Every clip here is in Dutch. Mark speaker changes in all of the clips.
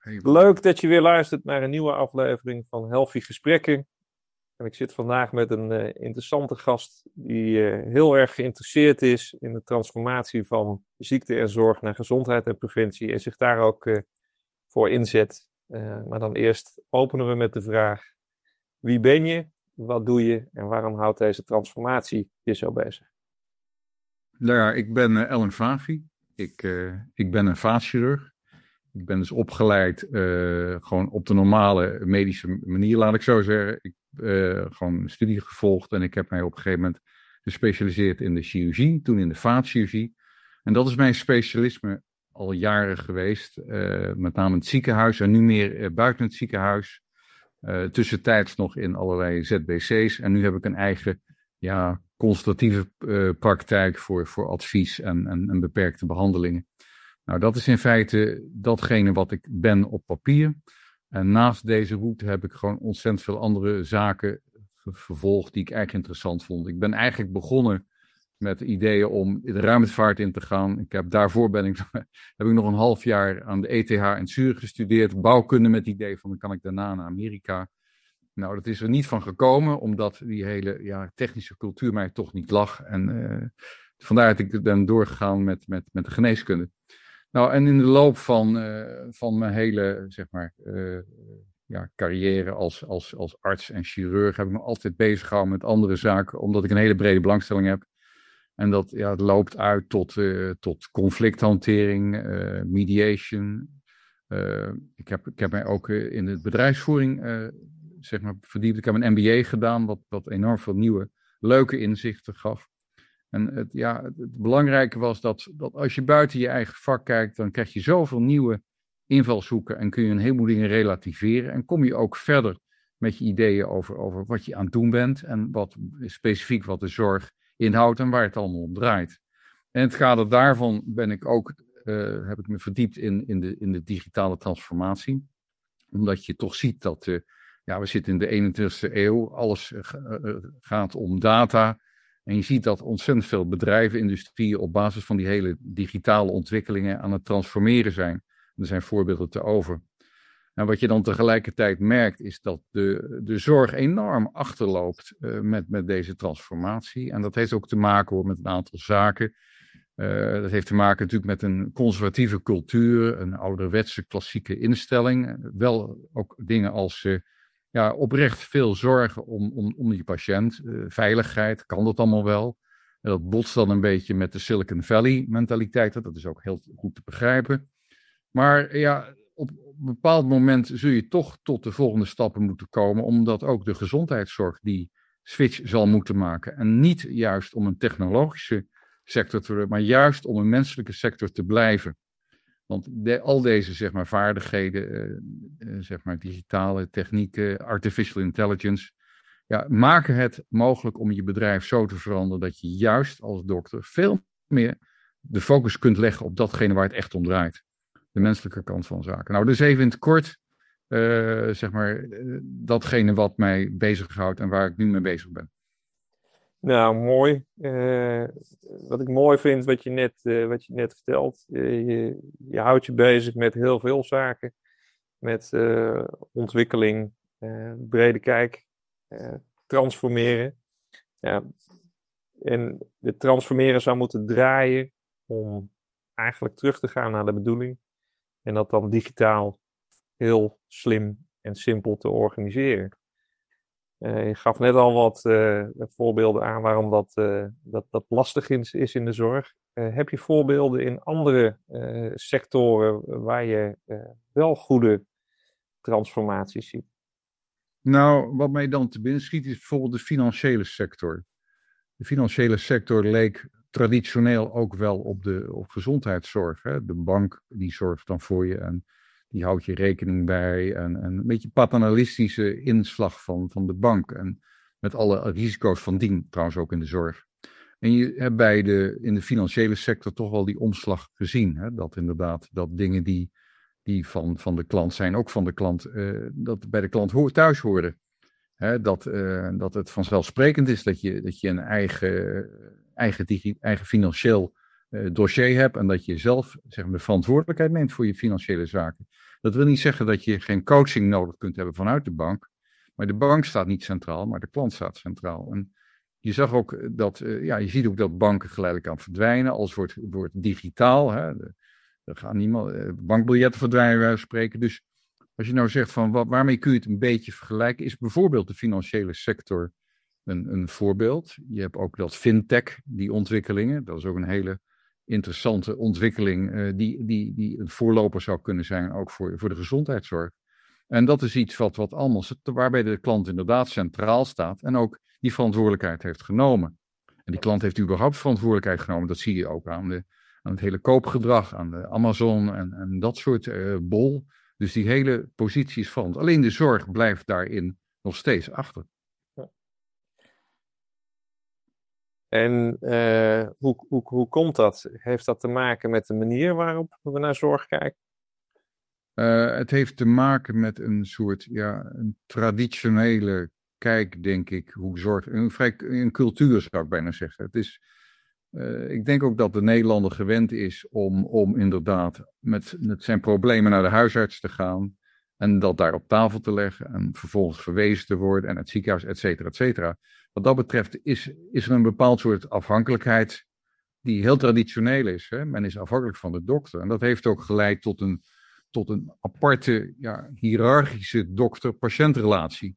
Speaker 1: Hey,
Speaker 2: Leuk dat je weer luistert naar een nieuwe aflevering van Healthy Gesprekken. En ik zit vandaag met een interessante gast die heel erg geïnteresseerd is in de transformatie van ziekte en zorg naar gezondheid en preventie en zich daar ook voor inzet. Maar dan eerst openen we met de vraag: wie ben je, wat doe je en waarom houdt deze transformatie je zo bezig?
Speaker 1: nou ja, ik ben Ellen Favi. Ik ben een vaatchirurg. Ik ben dus opgeleid gewoon op de normale medische manier, laat ik zo zeggen. Ik heb gewoon een studie gevolgd en ik heb mij op een gegeven moment gespecialiseerd in de chirurgie, toen in de vaatchirurgie. En dat is mijn specialisme al jaren geweest, met name in het ziekenhuis en nu meer buiten het ziekenhuis. Tussentijds nog in allerlei ZBC's en nu heb ik een eigen consultatieve praktijk voor advies en beperkte behandelingen. Nou, dat is in feite datgene wat ik ben op papier. En naast deze route heb ik gewoon ontzettend veel andere zaken vervolgd die ik eigenlijk interessant vond. Ik ben eigenlijk begonnen met ideeën om de ruimtevaart in te gaan. Daarvoor heb ik nog een half jaar aan de ETH in Zurich gestudeerd, bouwkunde met het idee van dan kan ik daarna naar Amerika. Nou, dat is er niet van gekomen, omdat die hele technische cultuur mij toch niet lag. En vandaar dat ik ben doorgegaan met de geneeskunde. Nou, en in de loop van mijn hele, zeg maar, carrière als arts en chirurg heb ik me altijd bezig gehouden met andere zaken, omdat ik een hele brede belangstelling heb. En dat het loopt uit tot conflicthantering, mediation. Ik heb mij ook in de bedrijfsvoering zeg maar, verdiept. Ik heb een MBA gedaan, wat enorm veel nieuwe, leuke inzichten gaf. En het belangrijke was dat als je buiten je eigen vak kijkt, dan krijg je zoveel nieuwe invalshoeken en kun je een heleboel dingen relativeren. En kom je ook verder met je ideeën over wat je aan het doen bent en wat specifiek wat de zorg inhoudt en waar het allemaal om draait. En in het kader daarvan heb ik me verdiept in de digitale transformatie. Omdat je toch ziet dat we zitten in de 21ste eeuw, alles gaat om data. En je ziet dat ontzettend veel bedrijven, industrieën op basis van die hele digitale ontwikkelingen aan het transformeren zijn. Er zijn voorbeelden te over. En wat je dan tegelijkertijd merkt is dat de zorg enorm achterloopt met deze transformatie. En dat heeft ook te maken met een aantal zaken. Dat heeft te maken natuurlijk met een conservatieve cultuur, een ouderwetse klassieke instelling. Wel ook dingen als oprecht veel zorgen om die patiënt. Veiligheid, kan dat allemaal wel? En dat botst dan een beetje met de Silicon Valley mentaliteit. Dat is ook heel goed te begrijpen. Maar op een bepaald moment zul je toch tot de volgende stappen moeten komen, omdat ook de gezondheidszorg die switch zal moeten maken. En niet juist om een technologische sector te worden, maar juist om een menselijke sector te blijven. Want al deze zeg maar, vaardigheden, zeg maar, digitale technieken, artificial intelligence, maken het mogelijk om je bedrijf zo te veranderen dat je juist als dokter veel meer de focus kunt leggen op datgene waar het echt om draait. De menselijke kant van zaken. Nou, dus even in het kort, zeg maar, datgene wat mij bezighoudt en waar ik nu mee bezig ben.
Speaker 2: Nou, mooi. Wat ik mooi vind, wat je net vertelt, je houdt je bezig met heel veel zaken. Met ontwikkeling, brede kijk, transformeren. Ja, en het transformeren zou moeten draaien om eigenlijk terug te gaan naar de bedoeling. En dat dan digitaal heel slim en simpel te organiseren. Je gaf net al wat voorbeelden aan waarom dat lastig is in de zorg. Heb je voorbeelden in andere sectoren waar je wel goede transformaties ziet?
Speaker 1: Nou, wat mij dan te binnen schiet is bijvoorbeeld de financiële sector. De financiële sector leek traditioneel ook wel op gezondheidszorg. Hè? De bank die zorgt dan voor je en die houdt je rekening bij. En een beetje paternalistische inslag van de bank. En met alle risico's van dien, trouwens ook in de zorg. En je hebt in de financiële sector toch wel die omslag gezien. Hè? Dat inderdaad, dat dingen die van de klant zijn, ook van de klant, dat bij de klant thuis horen. Hè, dat het vanzelfsprekend is dat je een eigen financieel dossier hebt en dat je zelf zeg maar, de verantwoordelijkheid neemt voor je financiële zaken. Dat wil niet zeggen dat je geen coaching nodig kunt hebben vanuit de bank. Maar de bank staat niet centraal, maar de klant staat centraal. En je zag ook dat, je ziet ook dat banken geleidelijk aan verdwijnen. Alles wordt digitaal. Hè. Er gaan bankbiljetten verdwijnen, wij spreken. Dus als je nou zegt van waarmee kun je het een beetje vergelijken, is bijvoorbeeld de financiële sector een voorbeeld. Je hebt ook dat fintech, die ontwikkelingen. Dat is ook een hele interessante ontwikkeling die een voorloper zou kunnen zijn, ook voor de gezondheidszorg. En dat is iets wat allemaal, waarbij de klant inderdaad centraal staat en ook die verantwoordelijkheid heeft genomen. En die klant heeft überhaupt verantwoordelijkheid genomen. Dat zie je ook aan het hele koopgedrag, aan de Amazon en dat soort bol. Dus die hele positie is veranderd. Alleen de zorg blijft daarin nog steeds achter.
Speaker 2: En hoe komt dat? Heeft dat te maken met de manier waarop we naar zorg kijken?
Speaker 1: Het heeft te maken met een soort, een traditionele kijk, denk ik, hoe zorg, een cultuur zou ik bijna zeggen. Het is, ik denk ook dat de Nederlander gewend is om inderdaad met zijn problemen naar de huisarts te gaan en dat daar op tafel te leggen en vervolgens verwezen te worden en het ziekenhuis, et cetera, et cetera. Wat dat betreft is er een bepaald soort afhankelijkheid die heel traditioneel is. Hè? Men is afhankelijk van de dokter en dat heeft ook geleid tot een aparte, hiërarchische dokter-patiëntrelatie.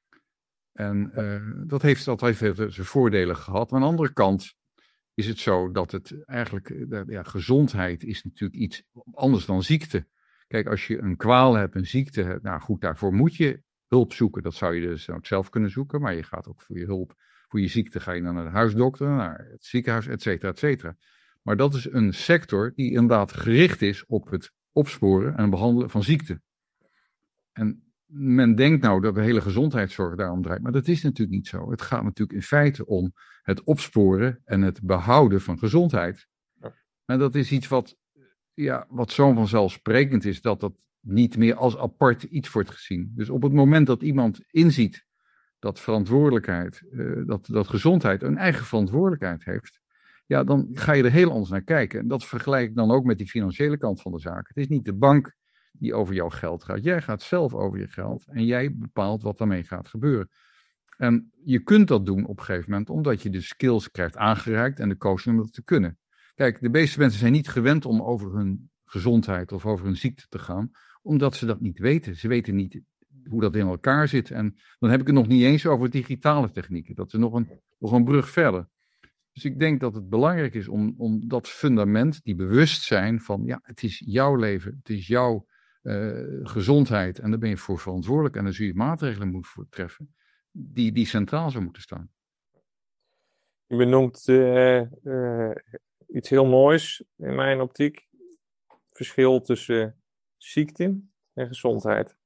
Speaker 1: En dat heeft zijn voordelen gehad. Maar aan de andere kant is het zo dat het eigenlijk, gezondheid is natuurlijk iets anders dan ziekte. Kijk, als je een kwaal hebt, een ziekte hebt, nou goed, daarvoor moet je hulp zoeken. Dat zou je dus ook zelf kunnen zoeken, maar je gaat ook voor je hulp, voor je ziekte ga je dan naar de huisdokter, naar het ziekenhuis, et cetera, et cetera. Maar dat is een sector die inderdaad gericht is op het opsporen en behandelen van ziekte. En men denkt nou dat de hele gezondheidszorg daarom draait, maar dat is natuurlijk niet zo. Het gaat natuurlijk in feite om het opsporen en het behouden van gezondheid. Ja. En dat is iets wat zo vanzelfsprekend is, dat niet meer als apart iets wordt gezien. Dus op het moment dat iemand inziet dat verantwoordelijkheid, dat gezondheid een eigen verantwoordelijkheid heeft, dan ga je er heel anders naar kijken. En dat vergelijk ik dan ook met die financiële kant van de zaak. Het is niet de bank die over jouw geld gaat. Jij gaat zelf over je geld en jij bepaalt wat daarmee gaat gebeuren. En je kunt dat doen op een gegeven moment, omdat je de skills krijgt aangereikt en de coaching om dat te kunnen. Kijk, de meeste mensen zijn niet gewend om over hun gezondheid of over hun ziekte te gaan, omdat ze dat niet weten. Ze weten niet hoe dat in elkaar zit. En dan heb ik het nog niet eens over digitale technieken. Dat is nog een brug verder. Dus ik denk dat het belangrijk is om dat fundament, die bewustzijn van, het is jouw leven, het is jouw gezondheid en daar ben je voor verantwoordelijk en daar zul je maatregelen moeten treffen, die centraal zou moeten staan.
Speaker 2: Je benoemt iets heel moois in mijn optiek. Verschil tussen ziekte en gezondheid.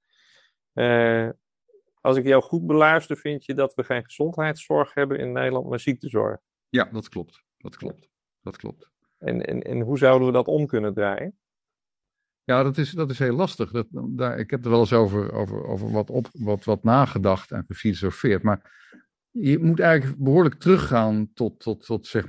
Speaker 2: Als ik jou goed beluister, vind je dat we geen gezondheidszorg hebben in Nederland, maar ziektezorg.
Speaker 1: Ja, dat klopt.
Speaker 2: En hoe zouden we dat om kunnen draaien?
Speaker 1: Ja, dat is heel lastig. Ik heb er wel eens over wat nagedacht en gefilosofeerd. Maar je moet eigenlijk behoorlijk teruggaan tot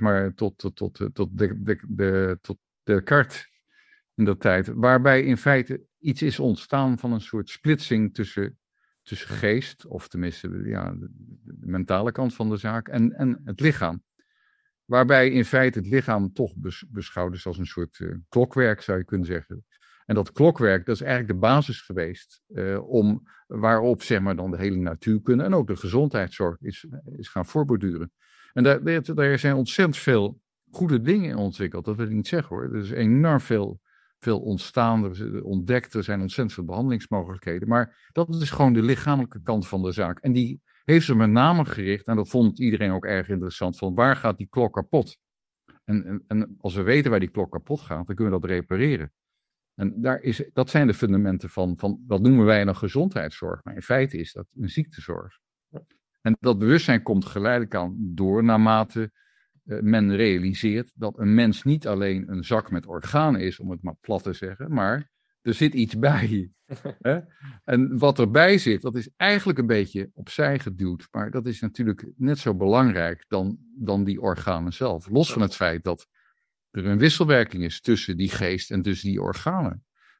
Speaker 1: Descartes in dat tijd. Waarbij in feite iets is ontstaan van een soort splitsing tussen geest, of tenminste de mentale kant van de zaak, en het lichaam. Waarbij in feite het lichaam toch beschouwd is als een soort klokwerk, zou je kunnen zeggen. En dat klokwerk, dat is eigenlijk de basis geweest waarop zeg maar dan de hele natuurkunde en ook de gezondheidszorg is gaan voorborduren. En daar zijn ontzettend veel goede dingen in ontwikkeld, dat wil ik niet zeggen hoor. Er is enorm veel ontstaan, er ontdekt, er zijn ontzettend veel behandelingsmogelijkheden. Maar dat is gewoon de lichamelijke kant van de zaak. En die heeft ze met name gericht, en dat vond iedereen ook erg interessant, van waar gaat die klok kapot? En als we weten waar die klok kapot gaat, dan kunnen we dat repareren. En dat zijn de fundamenten van wat noemen wij dan gezondheidszorg. Maar in feite is dat een ziektezorg. En dat bewustzijn komt geleidelijk aan door naarmate men realiseert dat een mens niet alleen een zak met organen is, om het maar plat te zeggen, maar er zit iets bij. Hè? En wat erbij zit, dat is eigenlijk een beetje opzij geduwd, maar dat is natuurlijk net zo belangrijk dan die organen zelf. Los van het feit dat er een wisselwerking is tussen die geest en tussen die organen.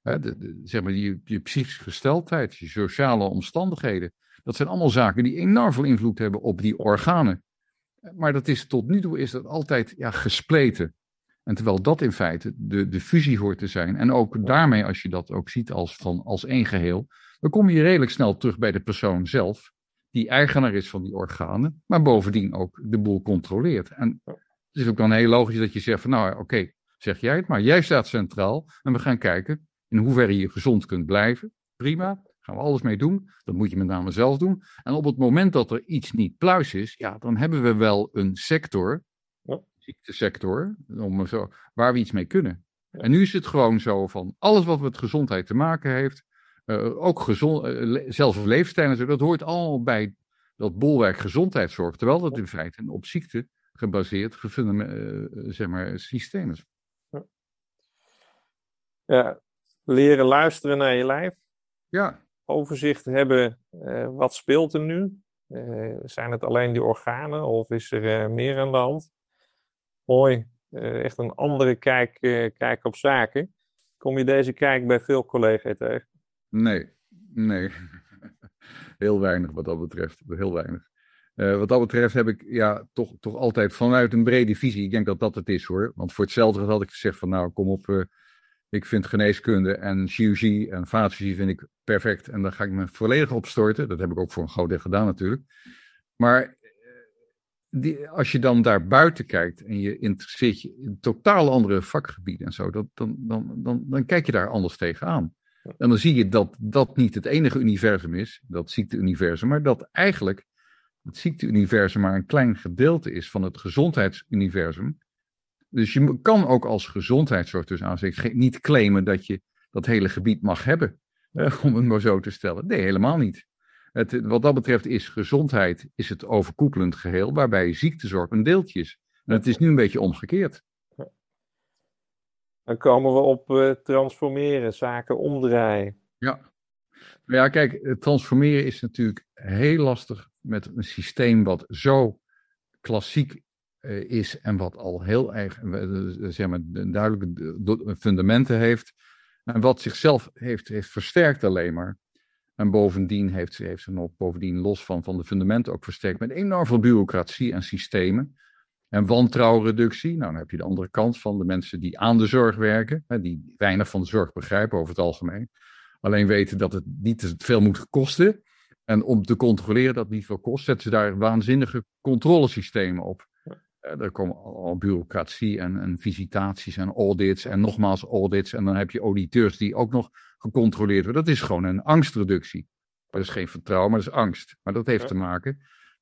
Speaker 1: Zeg maar, je psychische gesteldheid, je sociale omstandigheden. Dat zijn allemaal zaken die enorm veel invloed hebben op die organen. Maar tot nu toe is dat altijd gespleten. En terwijl dat in feite de fusie hoort te zijn. En ook daarmee, als je dat ook ziet als één geheel, dan kom je redelijk snel terug bij de persoon zelf, die eigenaar is van die organen, maar bovendien ook de boel controleert. En het is ook dan heel logisch dat je zegt van, nou oké, zeg jij het maar. Jij staat centraal en we gaan kijken in hoeverre je gezond kunt blijven. Prima, gaan we alles mee doen. Dat moet je met name zelf doen. En op het moment dat er iets niet pluis is, dan hebben we wel een sector, ziektesector, waar we iets mee kunnen. Ja. En nu is het gewoon zo van, alles wat met gezondheid te maken heeft, ook zelfs leefstijl en zo, dat hoort allemaal bij dat bolwerk gezondheidszorg. Terwijl dat in feite een op ziekte gebaseerd systeem is.
Speaker 2: Ja, leren luisteren naar je lijf.
Speaker 1: Ja.
Speaker 2: Overzicht hebben, wat speelt er nu? Zijn het alleen die organen of is er meer aan de hand? Mooi, echt een andere kijk op zaken. Kom je deze kijk bij veel collega's tegen?
Speaker 1: Nee. Heel weinig wat dat betreft. Heel weinig. Wat dat betreft heb ik toch altijd vanuit een brede visie. Ik denk dat dat het is hoor. Want voor hetzelfde had ik gezegd van nou kom op. Ik vind geneeskunde en chirurgie en vaatchirurgie vind ik perfect. En daar ga ik me volledig op storten. Dat heb ik ook voor een groot deel gedaan natuurlijk. Maar als je dan daar buiten kijkt en je interesseert je in totaal andere vakgebieden en zo, dan kijk je daar anders tegenaan. En dan zie je dat dat niet het enige universum is, dat ziekteuniversum, maar dat eigenlijk het ziekteuniversum maar een klein gedeelte is van het gezondheidsuniversum. Dus je kan ook als gezondheidszorg dus niet claimen dat je dat hele gebied mag hebben, om het maar zo te stellen. Nee, helemaal niet. Wat dat betreft is gezondheid het overkoepelend geheel, waarbij ziektezorg een deeltje is. En het is nu een beetje omgekeerd.
Speaker 2: Dan komen we op transformeren, zaken omdraaien.
Speaker 1: Ja, kijk, transformeren is natuurlijk heel lastig met een systeem wat zo klassiek is en wat al heel erg duidelijke fundamenten heeft. En wat zichzelf heeft versterkt alleen maar. En bovendien heeft ze nog los van de fundamenten ook versterkt met enorm veel bureaucratie en systemen. En wantrouwreductie. Nou, dan heb je de andere kant van de mensen die aan de zorg werken. Die weinig van de zorg begrijpen over het algemeen. Alleen weten dat het niet te veel moet kosten. En om te controleren dat het niet veel kost, zetten ze daar waanzinnige controlesystemen op. Er komen al bureaucratie en visitaties en audits en nogmaals audits. En dan heb je auditeurs die ook nog gecontroleerd worden. Dat is gewoon een angstreductie. Dat is geen vertrouwen, maar dat is angst. Maar dat heeft te maken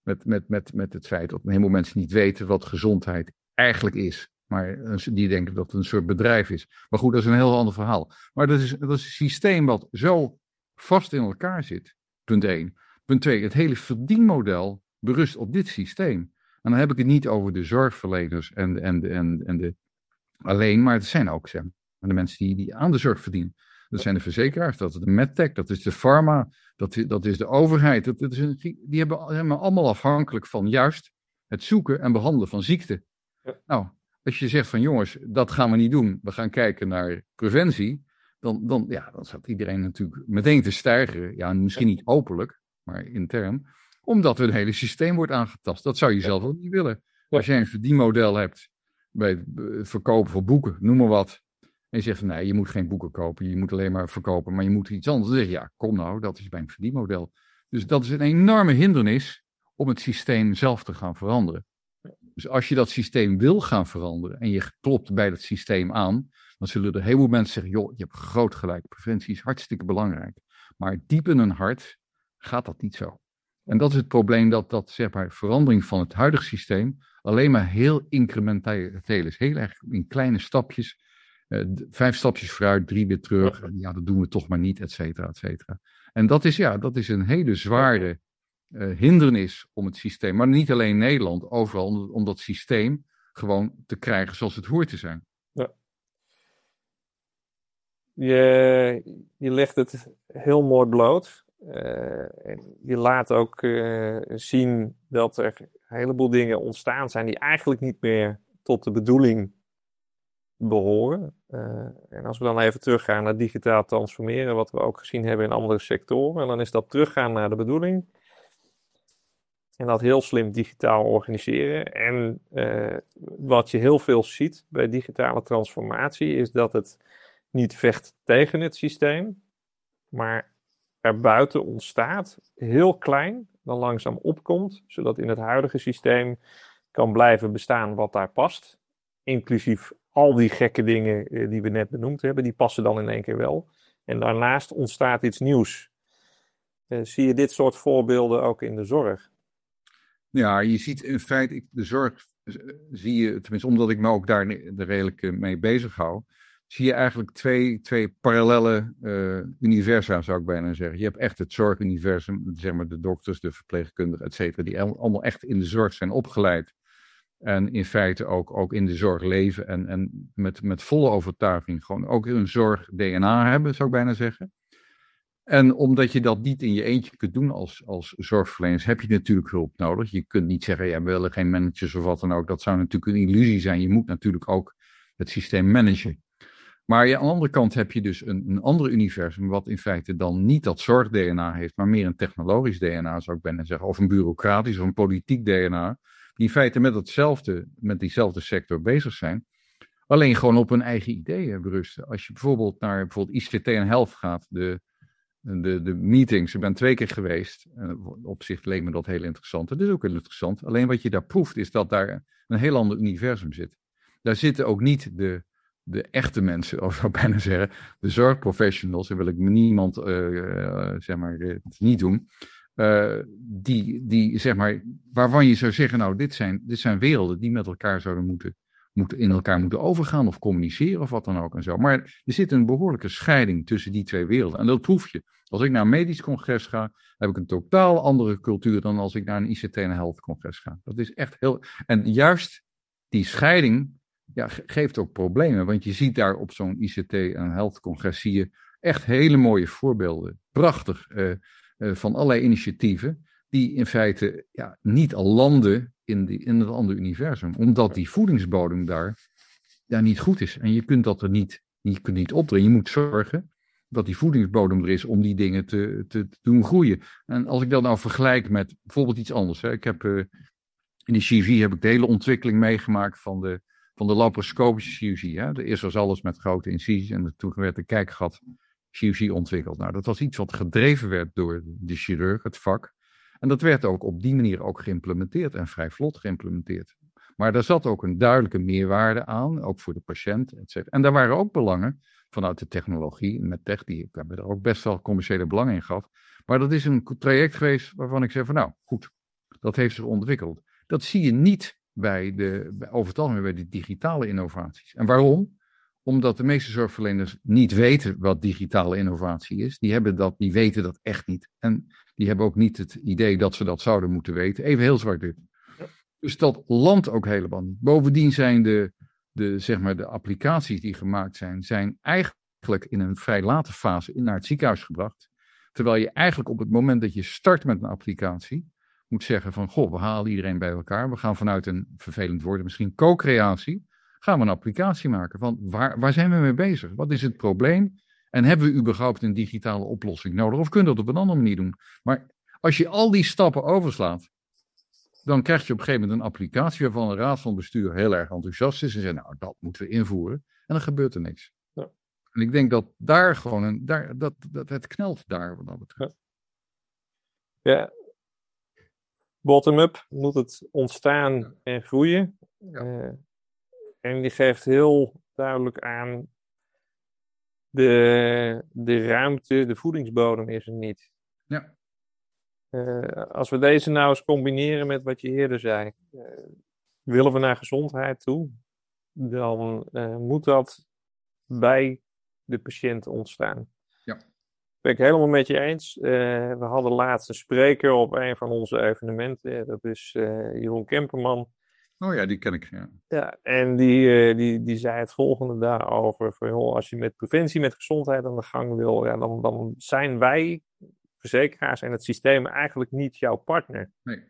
Speaker 1: met het feit dat een heleboel mensen niet weten wat gezondheid eigenlijk is. Maar die denken dat het een soort bedrijf is. Maar goed, dat is een heel ander verhaal. Maar dat is een systeem wat zo vast in elkaar zit. Punt 1. Punt 2. Het hele verdienmodel berust op dit systeem. En dan heb ik het niet over de zorgverleners en de alleen, maar het zijn ook de mensen die aan de zorg verdienen. Dat zijn de verzekeraars, dat is de medtech, dat is de pharma, dat is de overheid. Die hebben allemaal afhankelijk van juist het zoeken en behandelen van ziekte. Ja. Nou, als je zegt van jongens, dat gaan we niet doen, we gaan kijken naar preventie, dan staat iedereen natuurlijk meteen te stijgen. Ja, misschien niet openlijk, maar intern. Omdat hun hele systeem wordt aangetast. Dat zou je zelf ook niet willen. Als jij een verdienmodel hebt bij het verkopen van boeken, noem maar wat. En je zegt van nee, je moet geen boeken kopen, je moet alleen maar verkopen, maar je moet iets anders. Dan zeg je ja, kom nou, dat is mijn verdienmodel. Dus dat is een enorme hindernis om het systeem zelf te gaan veranderen. Dus als je dat systeem wil gaan veranderen en je klopt bij dat systeem aan, dan zullen er heel veel mensen zeggen, joh, je hebt groot gelijk, preventie is hartstikke belangrijk. Maar diep in hun hart gaat dat niet zo. En dat is het probleem dat zeg maar, verandering van het huidige systeem alleen maar heel incrementeel is. Heel erg in kleine stapjes. 5 stapjes vooruit, 3 weer terug. Ja, dat doen we toch maar niet, et cetera, et cetera. En dat is een hele zware hindernis om het systeem. Maar niet alleen in Nederland, overal om dat systeem gewoon te krijgen zoals het hoort te zijn.
Speaker 2: Ja. Je legt het heel mooi bloot. Je laat ook zien dat er een heleboel dingen ontstaan zijn die eigenlijk niet meer tot de bedoeling behoren. En als we dan even teruggaan naar digitaal transformeren, wat we ook gezien hebben in andere sectoren, dan is dat teruggaan naar de bedoeling. En dat heel slim digitaal organiseren. En wat je heel veel ziet bij digitale transformatie, is dat het niet vecht tegen het systeem, maar erbuiten ontstaat, heel klein, dan langzaam opkomt, zodat in het huidige systeem kan blijven bestaan wat daar past. Inclusief al die gekke dingen die we net benoemd hebben, die passen dan in één keer wel. En daarnaast ontstaat iets nieuws. Zie je dit soort voorbeelden ook in de zorg?
Speaker 1: Ja, je ziet in feite, de zorg zie je, tenminste omdat ik me ook daar redelijk mee bezig hou, zie je eigenlijk twee parallele universa, zou ik bijna zeggen. Je hebt echt het zorguniversum, zeg maar de dokters, de verpleegkundigen, et cetera, die allemaal echt in de zorg zijn opgeleid. En in feite ook in de zorg leven en met volle overtuiging gewoon ook een zorg-DNA hebben, zou ik bijna zeggen. En omdat je dat niet in je eentje kunt doen als zorgverleners, heb je natuurlijk hulp nodig. Je kunt niet zeggen, ja, we willen geen managers of wat dan ook. Dat zou natuurlijk een illusie zijn. Je moet natuurlijk ook het systeem managen. Maar aan de andere kant heb je dus een ander universum, wat in feite dan niet dat zorg-DNA heeft, maar meer een technologisch DNA, zou ik bijna zeggen. Of een bureaucratisch of een politiek DNA. Die in feite met diezelfde sector bezig zijn. Alleen gewoon op hun eigen ideeën berusten. Als je bijvoorbeeld naar ICT en Health gaat, de meetings, ik ben 2 keer geweest. Op zich leek me dat heel interessant. Het is ook heel interessant. Alleen wat je daar proeft is dat daar een heel ander universum zit. Daar zitten ook niet de echte mensen, of zou ik bijna zeggen, de zorgprofessionals, daar wil ik niemand zeg maar het niet doen. Die zeg maar, waarvan je zou zeggen, nou, dit zijn werelden die met elkaar zouden in elkaar moeten overgaan of communiceren of wat dan ook en zo. Maar er zit een behoorlijke scheiding tussen die 2 werelden. En dat proef je. Als ik naar een medisch congres ga, heb ik een totaal andere cultuur dan als ik naar een ICT en Health congres ga. Dat is echt heel... En juist die scheiding geeft ook problemen. Want je ziet daar op zo'n ICT en Health congres zie je echt hele mooie voorbeelden. Prachtig. Van allerlei initiatieven die in feite niet al landen in het andere universum. Omdat die voedingsbodem daar niet goed is. En je kunt dat er niet opdringen. Je moet zorgen dat die voedingsbodem er is om die dingen te doen groeien. En als ik dat nou vergelijk met bijvoorbeeld iets anders. Hè. Ik heb in de chirurgie heb ik de hele ontwikkeling meegemaakt van de laparoscopische chirurgie. Hè. Eerst was alles met grote incisies en toen werd de kijkgat chirurgie ontwikkeld. Nou, dat was iets wat gedreven werd door de chirurg, het vak. En dat werd ook op die manier ook geïmplementeerd en vrij vlot geïmplementeerd. Maar daar zat ook een duidelijke meerwaarde aan, ook voor de patiënt, et cetera. En daar waren ook belangen vanuit de technologie. Met tech, die hebben er ook best wel commerciële belangen in gehad. Maar dat is een traject geweest waarvan ik zeg van nou, goed, dat heeft zich ontwikkeld. Dat zie je niet over het algemeen bij de digitale innovaties. En waarom? Omdat de meeste zorgverleners niet weten wat digitale innovatie is. Die weten dat echt niet. En die hebben ook niet het idee dat ze dat zouden moeten weten. Even heel zwart-wit. Ja. Dus dat landt ook helemaal niet. Bovendien zijn de applicaties die gemaakt zijn eigenlijk in een vrij late fase naar het ziekenhuis gebracht. Terwijl je eigenlijk op het moment dat je start met een applicatie moet zeggen van, goh, we halen iedereen bij elkaar. We gaan vanuit een vervelend woord, misschien co-creatie, gaan we een applicatie maken van waar zijn we mee bezig? Wat is het probleem? En hebben we überhaupt een digitale oplossing nodig? Of kunnen we dat op een andere manier doen? Maar als je al die stappen overslaat, dan krijg je op een gegeven moment een applicatie waarvan de raad van bestuur heel erg enthousiast is en zegt, nou, dat moeten we invoeren. En dan gebeurt er niks. Ja. En ik denk dat daar gewoon, dat het knelt daar wat dat betreft.
Speaker 2: Ja. Bottom-up moet het ontstaan en groeien. Ja. En die geeft heel duidelijk aan de ruimte, de voedingsbodem is er niet.
Speaker 1: Ja.
Speaker 2: Als we deze nou eens combineren met wat je eerder zei, willen we naar gezondheid toe, dan moet dat bij de patiënt ontstaan.
Speaker 1: Ja.
Speaker 2: Ben ik helemaal met je eens. We hadden laatst een spreker op een van onze evenementen. Dat is Jeroen Kemperman.
Speaker 1: Oh ja, die ken ik. Ja,
Speaker 2: ja en die zei het volgende daarover. Van, joh, als je met preventie, met gezondheid aan de gang wil, ja, dan zijn wij, verzekeraars en het systeem, eigenlijk niet jouw partner.
Speaker 1: Nee.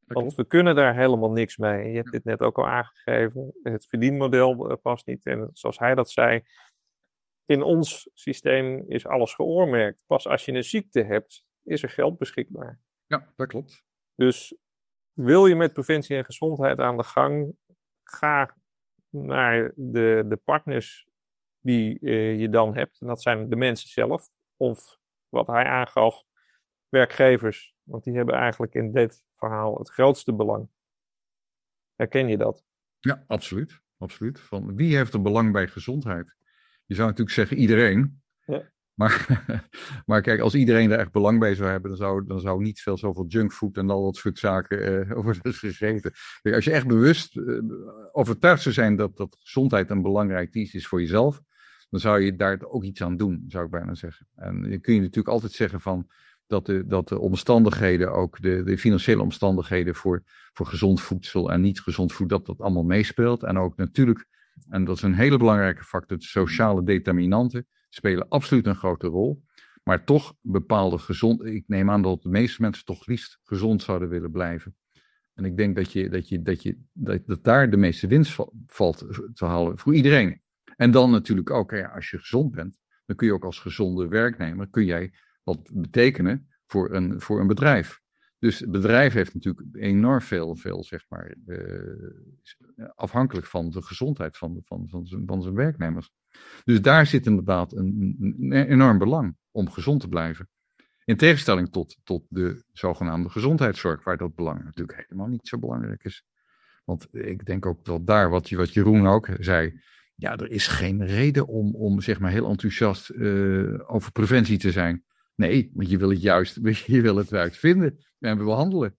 Speaker 2: Want we kunnen daar helemaal niks mee. Je hebt dit net ook al aangegeven. Het verdienmodel past niet. En zoals hij dat zei, in ons systeem is alles geoormerkt. Pas als je een ziekte hebt, is er geld beschikbaar.
Speaker 1: Ja, dat klopt.
Speaker 2: Dus wil je met preventie en gezondheid aan de gang, ga naar de partners die je dan hebt. En dat zijn de mensen zelf. Of wat hij aangaf, werkgevers. Want die hebben eigenlijk in dit verhaal het grootste belang. Herken je dat?
Speaker 1: Ja, absoluut. Absoluut. Van wie heeft er belang bij gezondheid? Je zou natuurlijk zeggen iedereen.
Speaker 2: Ja.
Speaker 1: Maar kijk, als iedereen er echt belang bij zou hebben, dan zou niet zoveel junkfood en al dat soort zaken worden gegeten. Kijk, als je echt bewust overtuigd zou zijn dat gezondheid een belangrijk iets is voor jezelf, dan zou je daar ook iets aan doen, zou ik bijna zeggen. En je kun je natuurlijk altijd zeggen van dat de omstandigheden, ook de financiële omstandigheden voor gezond voedsel en niet gezond voedsel, dat allemaal meespeelt. En ook natuurlijk, en dat is een hele belangrijke factor, de sociale determinanten spelen absoluut een grote rol. Maar toch bepaalde ik neem aan dat de meeste mensen toch liefst gezond zouden willen blijven. En ik denk dat daar de meeste winst valt te halen voor iedereen. En dan natuurlijk ook, ja, als je gezond bent, dan kun je ook als gezonde werknemer, kun jij wat betekenen voor een bedrijf. Dus het bedrijf heeft natuurlijk enorm veel zeg maar, afhankelijk van de gezondheid van zijn werknemers. Dus daar zit inderdaad een enorm belang om gezond te blijven. In tegenstelling tot de zogenaamde gezondheidszorg, waar dat belang natuurlijk helemaal niet zo belangrijk is. Want ik denk ook dat daar, wat Jeroen ook zei, ja, er is geen reden om zeg maar heel enthousiast over preventie te zijn. Nee, want je wil het juist vinden en behandelen.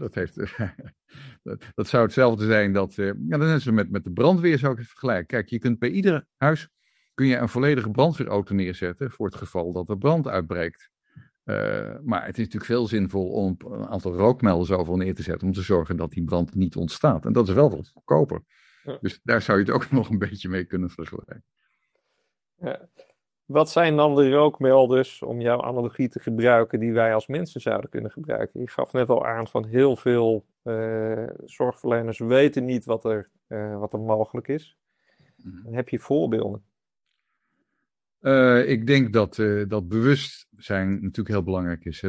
Speaker 1: Dat zou hetzelfde zijn dat, dan is het met de brandweer zou ik het vergelijken. Kijk, je kunt bij ieder huis kun je een volledige brandweerauto neerzetten voor het geval dat er brand uitbreekt. Maar het is natuurlijk veel zinvol om een aantal rookmelders overal neer te zetten om te zorgen dat die brand niet ontstaat. En dat is wel wat goedkoper. Ja. Dus daar zou je het ook nog een beetje mee kunnen vergelijken.
Speaker 2: Ja. Wat zijn dan de rookmelders, om jouw analogie te gebruiken, die wij als mensen zouden kunnen gebruiken? Je gaf net al aan van heel veel zorgverleners weten niet wat er mogelijk is. Dan heb je voorbeelden?
Speaker 1: Ik denk dat bewustzijn natuurlijk heel belangrijk is.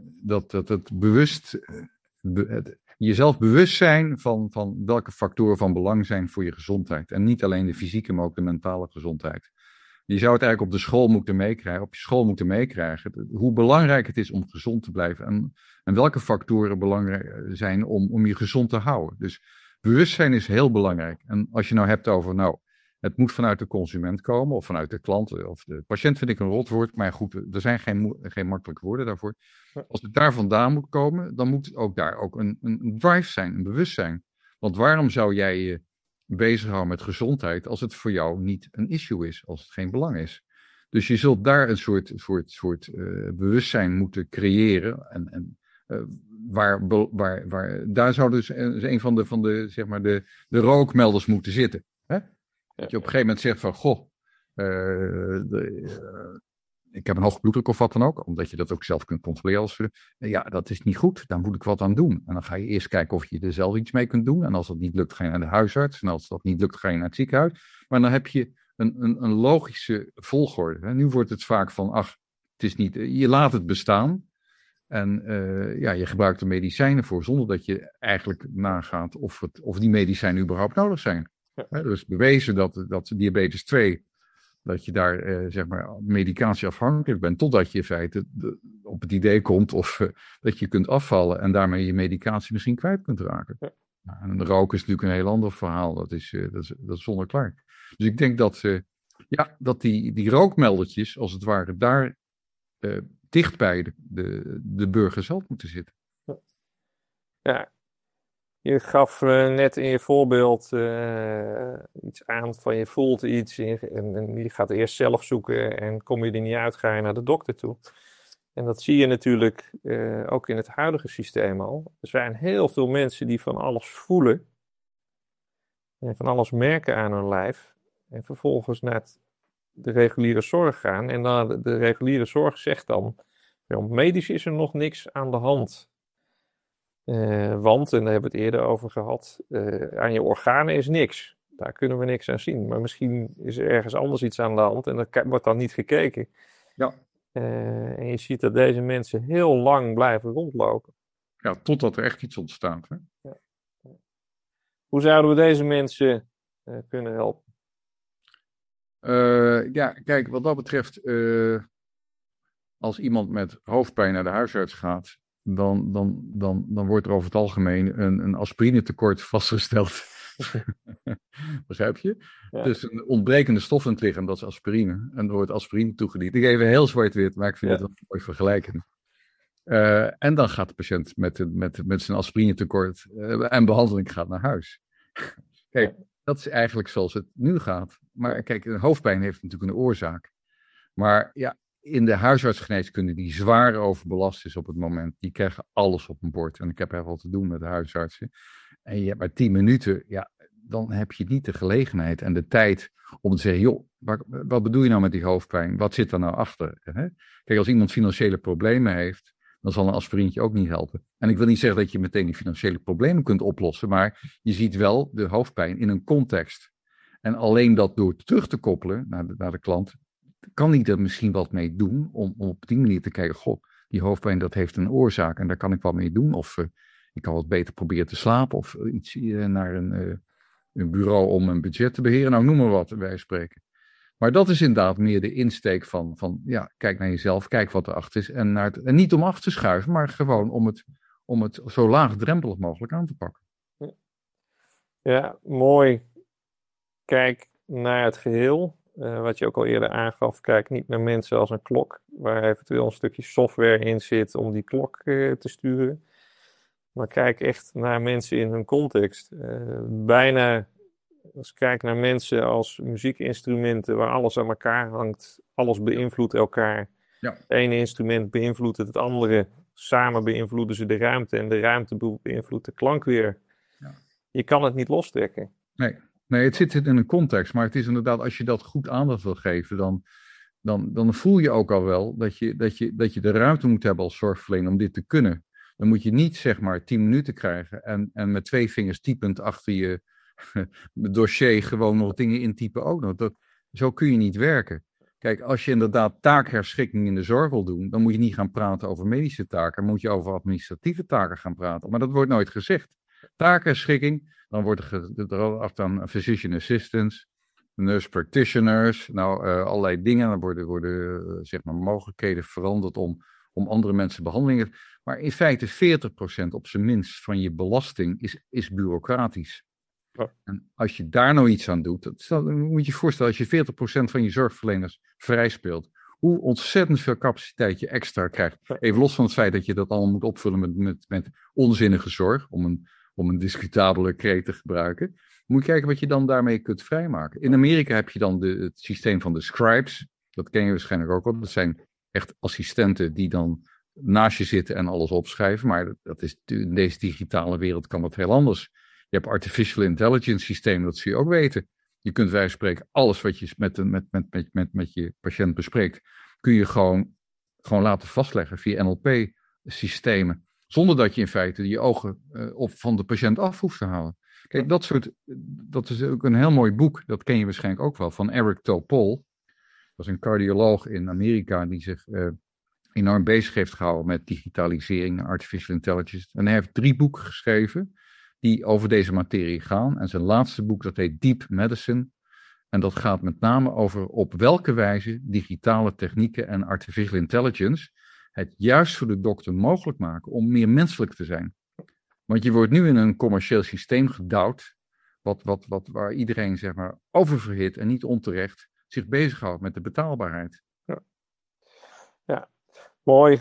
Speaker 1: Jezelf bewust zijn van welke factoren van belang zijn voor je gezondheid. En niet alleen de fysieke, maar ook de mentale gezondheid. Je zou het eigenlijk op je school moeten meekrijgen, hoe belangrijk het is om gezond te blijven en welke factoren belangrijk zijn om je gezond te houden. Dus bewustzijn is heel belangrijk. En als je nou hebt over, het moet vanuit de consument komen of vanuit de klant of de patiënt, vind ik een rotwoord, maar goed, er zijn geen makkelijke woorden daarvoor. Als het daar vandaan moet komen, dan moet ook daar ook een drive zijn, een bewustzijn. Want waarom zou jij je bezighouden met gezondheid als het voor jou niet een issue is, als het geen belang is? Dus je zult daar een soort bewustzijn moeten creëren en daar zou dus een van de zeg maar de rookmelders moeten zitten. Hè? Dat je op een gegeven moment zegt van, ik heb een hoge bloeddruk of wat dan ook, omdat je dat ook zelf kunt controleren. Ja, dat is niet goed, daar moet ik wat aan doen. En dan ga je eerst kijken of je er zelf iets mee kunt doen. En als dat niet lukt, ga je naar de huisarts. En als dat niet lukt, ga je naar het ziekenhuis. Maar dan heb je een logische volgorde. Hè. Nu wordt het vaak van, het is niet, je laat het bestaan. En je gebruikt er medicijnen voor, zonder dat je eigenlijk nagaat of die medicijnen überhaupt nodig zijn. Ja. Dus bewezen dat diabetes 2, dat je daar zeg maar medicatieafhankelijk bent, totdat je in feite op het idee komt of dat je kunt afvallen en daarmee je medicatie misschien kwijt kunt raken. Ja. En de roken is natuurlijk een heel ander verhaal, dat is zonder klaar. Dus ik denk dat die rookmeldertjes, als het ware, daar dicht bij de burger zelf moeten zitten.
Speaker 2: Ja. Je gaf net in je voorbeeld iets aan van je voelt iets en je gaat eerst zelf zoeken en kom je er niet uit, ga je naar de dokter toe. En dat zie je natuurlijk ook in het huidige systeem al. Er zijn heel veel mensen die van alles voelen en van alles merken aan hun lijf en vervolgens naar de reguliere zorg gaan. En dan de reguliere zorg zegt dan, medisch is er nog niks aan de hand. Want, en daar hebben we het eerder over gehad, aan je organen is niks. Daar kunnen we niks aan zien. Maar misschien is er ergens anders iets aan de hand en dat wordt dan niet gekeken.
Speaker 1: Ja.
Speaker 2: En je ziet dat deze mensen heel lang blijven rondlopen.
Speaker 1: Ja, totdat er echt iets ontstaat. Hè?
Speaker 2: Ja. Hoe zouden we deze mensen kunnen helpen?
Speaker 1: Ja, kijk, wat dat betreft, als iemand met hoofdpijn naar de huisarts gaat, dan wordt er over het algemeen een aspirinetekort vastgesteld. Begrijp je?
Speaker 2: Ja.
Speaker 1: Dus een ontbrekende stof in het lichaam, dat is aspirine. En er wordt aspirine toegediend. Ik geef heel zwart-wit, maar ik vind het wel mooi vergelijken. En dan gaat de patiënt met zijn aspirinetekort en behandeling gaat naar huis. Kijk, dat is eigenlijk zoals het nu gaat. Maar kijk, een hoofdpijn heeft natuurlijk een oorzaak. Maar ja, in de huisartsgeneeskunde die zwaar overbelast is op het moment, die krijgen alles op een bord. En ik heb heel veel te doen met de huisartsen. En je hebt maar 10 minuten, ja, dan heb je niet de gelegenheid en de tijd om te zeggen, joh, wat bedoel je nou met die hoofdpijn? Wat zit er nou achter? Hè? Kijk, als iemand financiële problemen heeft, dan zal een aspirintje ook niet helpen. En ik wil niet zeggen dat je meteen die financiële problemen kunt oplossen, maar je ziet wel de hoofdpijn in een context. En alleen dat door terug te koppelen naar de klant, kan hij er misschien wat mee doen om op die manier te kijken, goh, die hoofdpijn dat heeft een oorzaak en daar kan ik wat mee doen. Of ik kan wat beter proberen te slapen of iets naar een bureau om een budget te beheren. Nou, noem maar wat, wij spreken. Maar dat is inderdaad meer de insteek van ja, kijk naar jezelf, kijk wat erachter is. En niet om af te schuiven, maar gewoon om het zo laagdrempelig mogelijk aan te pakken.
Speaker 2: Ja, mooi. Kijk naar het geheel. Wat je ook al eerder aangaf, kijk niet naar mensen als een klok, waar eventueel een stukje software in zit om die klok te sturen. Maar kijk echt naar mensen in hun context. Bijna, als ik kijk naar mensen als muziekinstrumenten, waar alles aan elkaar hangt, alles beïnvloedt elkaar.
Speaker 1: Ja.
Speaker 2: Het ene instrument beïnvloedt het andere, samen beïnvloeden ze de ruimte en de ruimte beïnvloedt de klank weer. Ja. Je kan het niet lostrekken.
Speaker 1: Nee, het zit in een context, maar het is inderdaad, als je dat goed aandacht wil geven, dan voel je ook al wel dat je de ruimte moet hebben als zorgverlener om dit te kunnen. Dan moet je niet zeg maar 10 minuten krijgen en met 2 vingers typend achter je dossier gewoon nog dingen intypen ook nog. Zo kun je niet werken. Kijk, als je inderdaad taakherschikking in de zorg wil doen, dan moet je niet gaan praten over medische taken, dan moet je over administratieve taken gaan praten. Maar dat wordt nooit gezegd. Taakherschikking, dan wordt er achteraan physician assistants, nurse practitioners, allerlei dingen. Dan worden zeg maar mogelijkheden veranderd om andere mensen behandelingen. Maar in feite 40% op zijn minst van je belasting is bureaucratisch. Ja. En als je daar nou iets aan doet, dan moet je je voorstellen, als je 40% van je zorgverleners vrijspeelt, hoe ontzettend veel capaciteit je extra krijgt. Even los van het feit dat je dat allemaal moet opvullen met onzinnige zorg, om een discutabele kreet te gebruiken. Moet je kijken wat je dan daarmee kunt vrijmaken. In Amerika heb je dan het systeem van de scribes. Dat ken je waarschijnlijk ook wel. Dat zijn echt assistenten die dan naast je zitten en alles opschrijven. Maar dat is, in deze digitale wereld kan dat heel anders. Je hebt artificial intelligence systemen, dat zul je ook weten. Je kunt wij spreken, alles wat je met je patiënt bespreekt, kun je gewoon laten vastleggen via NLP-systemen. Zonder dat je in feite je ogen van de patiënt af hoeft te halen. Kijk, dat is ook een heel mooi boek, dat ken je waarschijnlijk ook wel, van Eric Topol. Dat is een cardioloog in Amerika die zich enorm bezig heeft gehouden met digitalisering en artificial intelligence. En hij heeft 3 boeken geschreven die over deze materie gaan. En zijn laatste boek, dat heet Deep Medicine. En dat gaat met name over op welke wijze digitale technieken en artificial intelligence het juist voor de dokter mogelijk maken om meer menselijk te zijn. Want je wordt nu in een commercieel systeem gedouwd, waar iedereen zeg maar oververhit en niet onterecht zich bezighoudt met de betaalbaarheid.
Speaker 2: Ja. Mooi.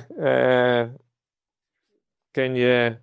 Speaker 2: Ken je,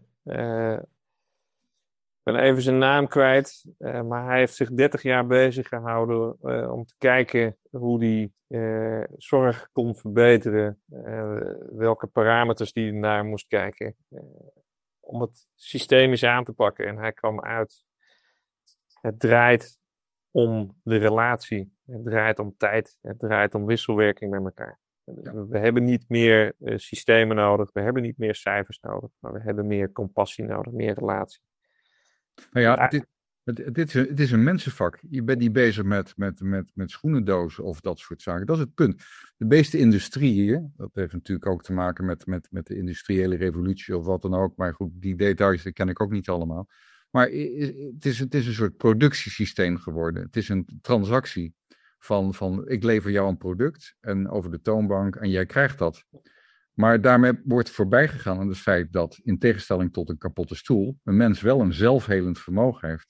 Speaker 2: ik ben even zijn naam kwijt, maar hij heeft zich 30 jaar bezig gehouden om te kijken hoe hij zorg kon verbeteren, welke parameters hij naar moest kijken, om het systemisch aan te pakken. En hij kwam uit, het draait om de relatie, het draait om tijd, het draait om wisselwerking met elkaar.
Speaker 1: Ja.
Speaker 2: We hebben niet meer systemen nodig, we hebben niet meer cijfers nodig, maar we hebben meer compassie nodig, meer relatie.
Speaker 1: Nou ja,
Speaker 2: Ja,
Speaker 1: het is een mensenvak. Je bent niet bezig met schoenendozen of dat soort zaken. Dat is het punt. De meeste industrieën, dat heeft natuurlijk ook te maken met de industriële revolutie of wat dan ook. Maar goed, die details die ken ik ook niet allemaal. Maar het is een soort productiesysteem geworden. Het is een transactie van ik lever jou een product en over de toonbank en jij krijgt dat. Maar daarmee wordt voorbij gegaan aan het feit dat, in tegenstelling tot een kapotte stoel, een mens wel een zelfhelend vermogen heeft.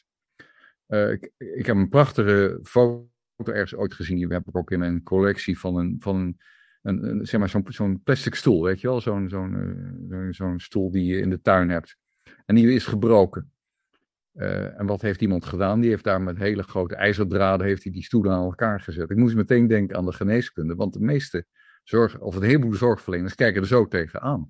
Speaker 1: Ik heb een prachtige foto ergens ooit gezien, die heb ik ook in een collectie van zeg maar zo'n plastic stoel, weet je wel, zo'n stoel die je in de tuin hebt. En die is gebroken. En wat heeft iemand gedaan? Die heeft daar met hele grote ijzerdraden heeft hij die stoelen aan elkaar gezet. Ik moest meteen denken aan de geneeskunde, want de meeste of een heleboel zorgverleners kijken er zo tegenaan.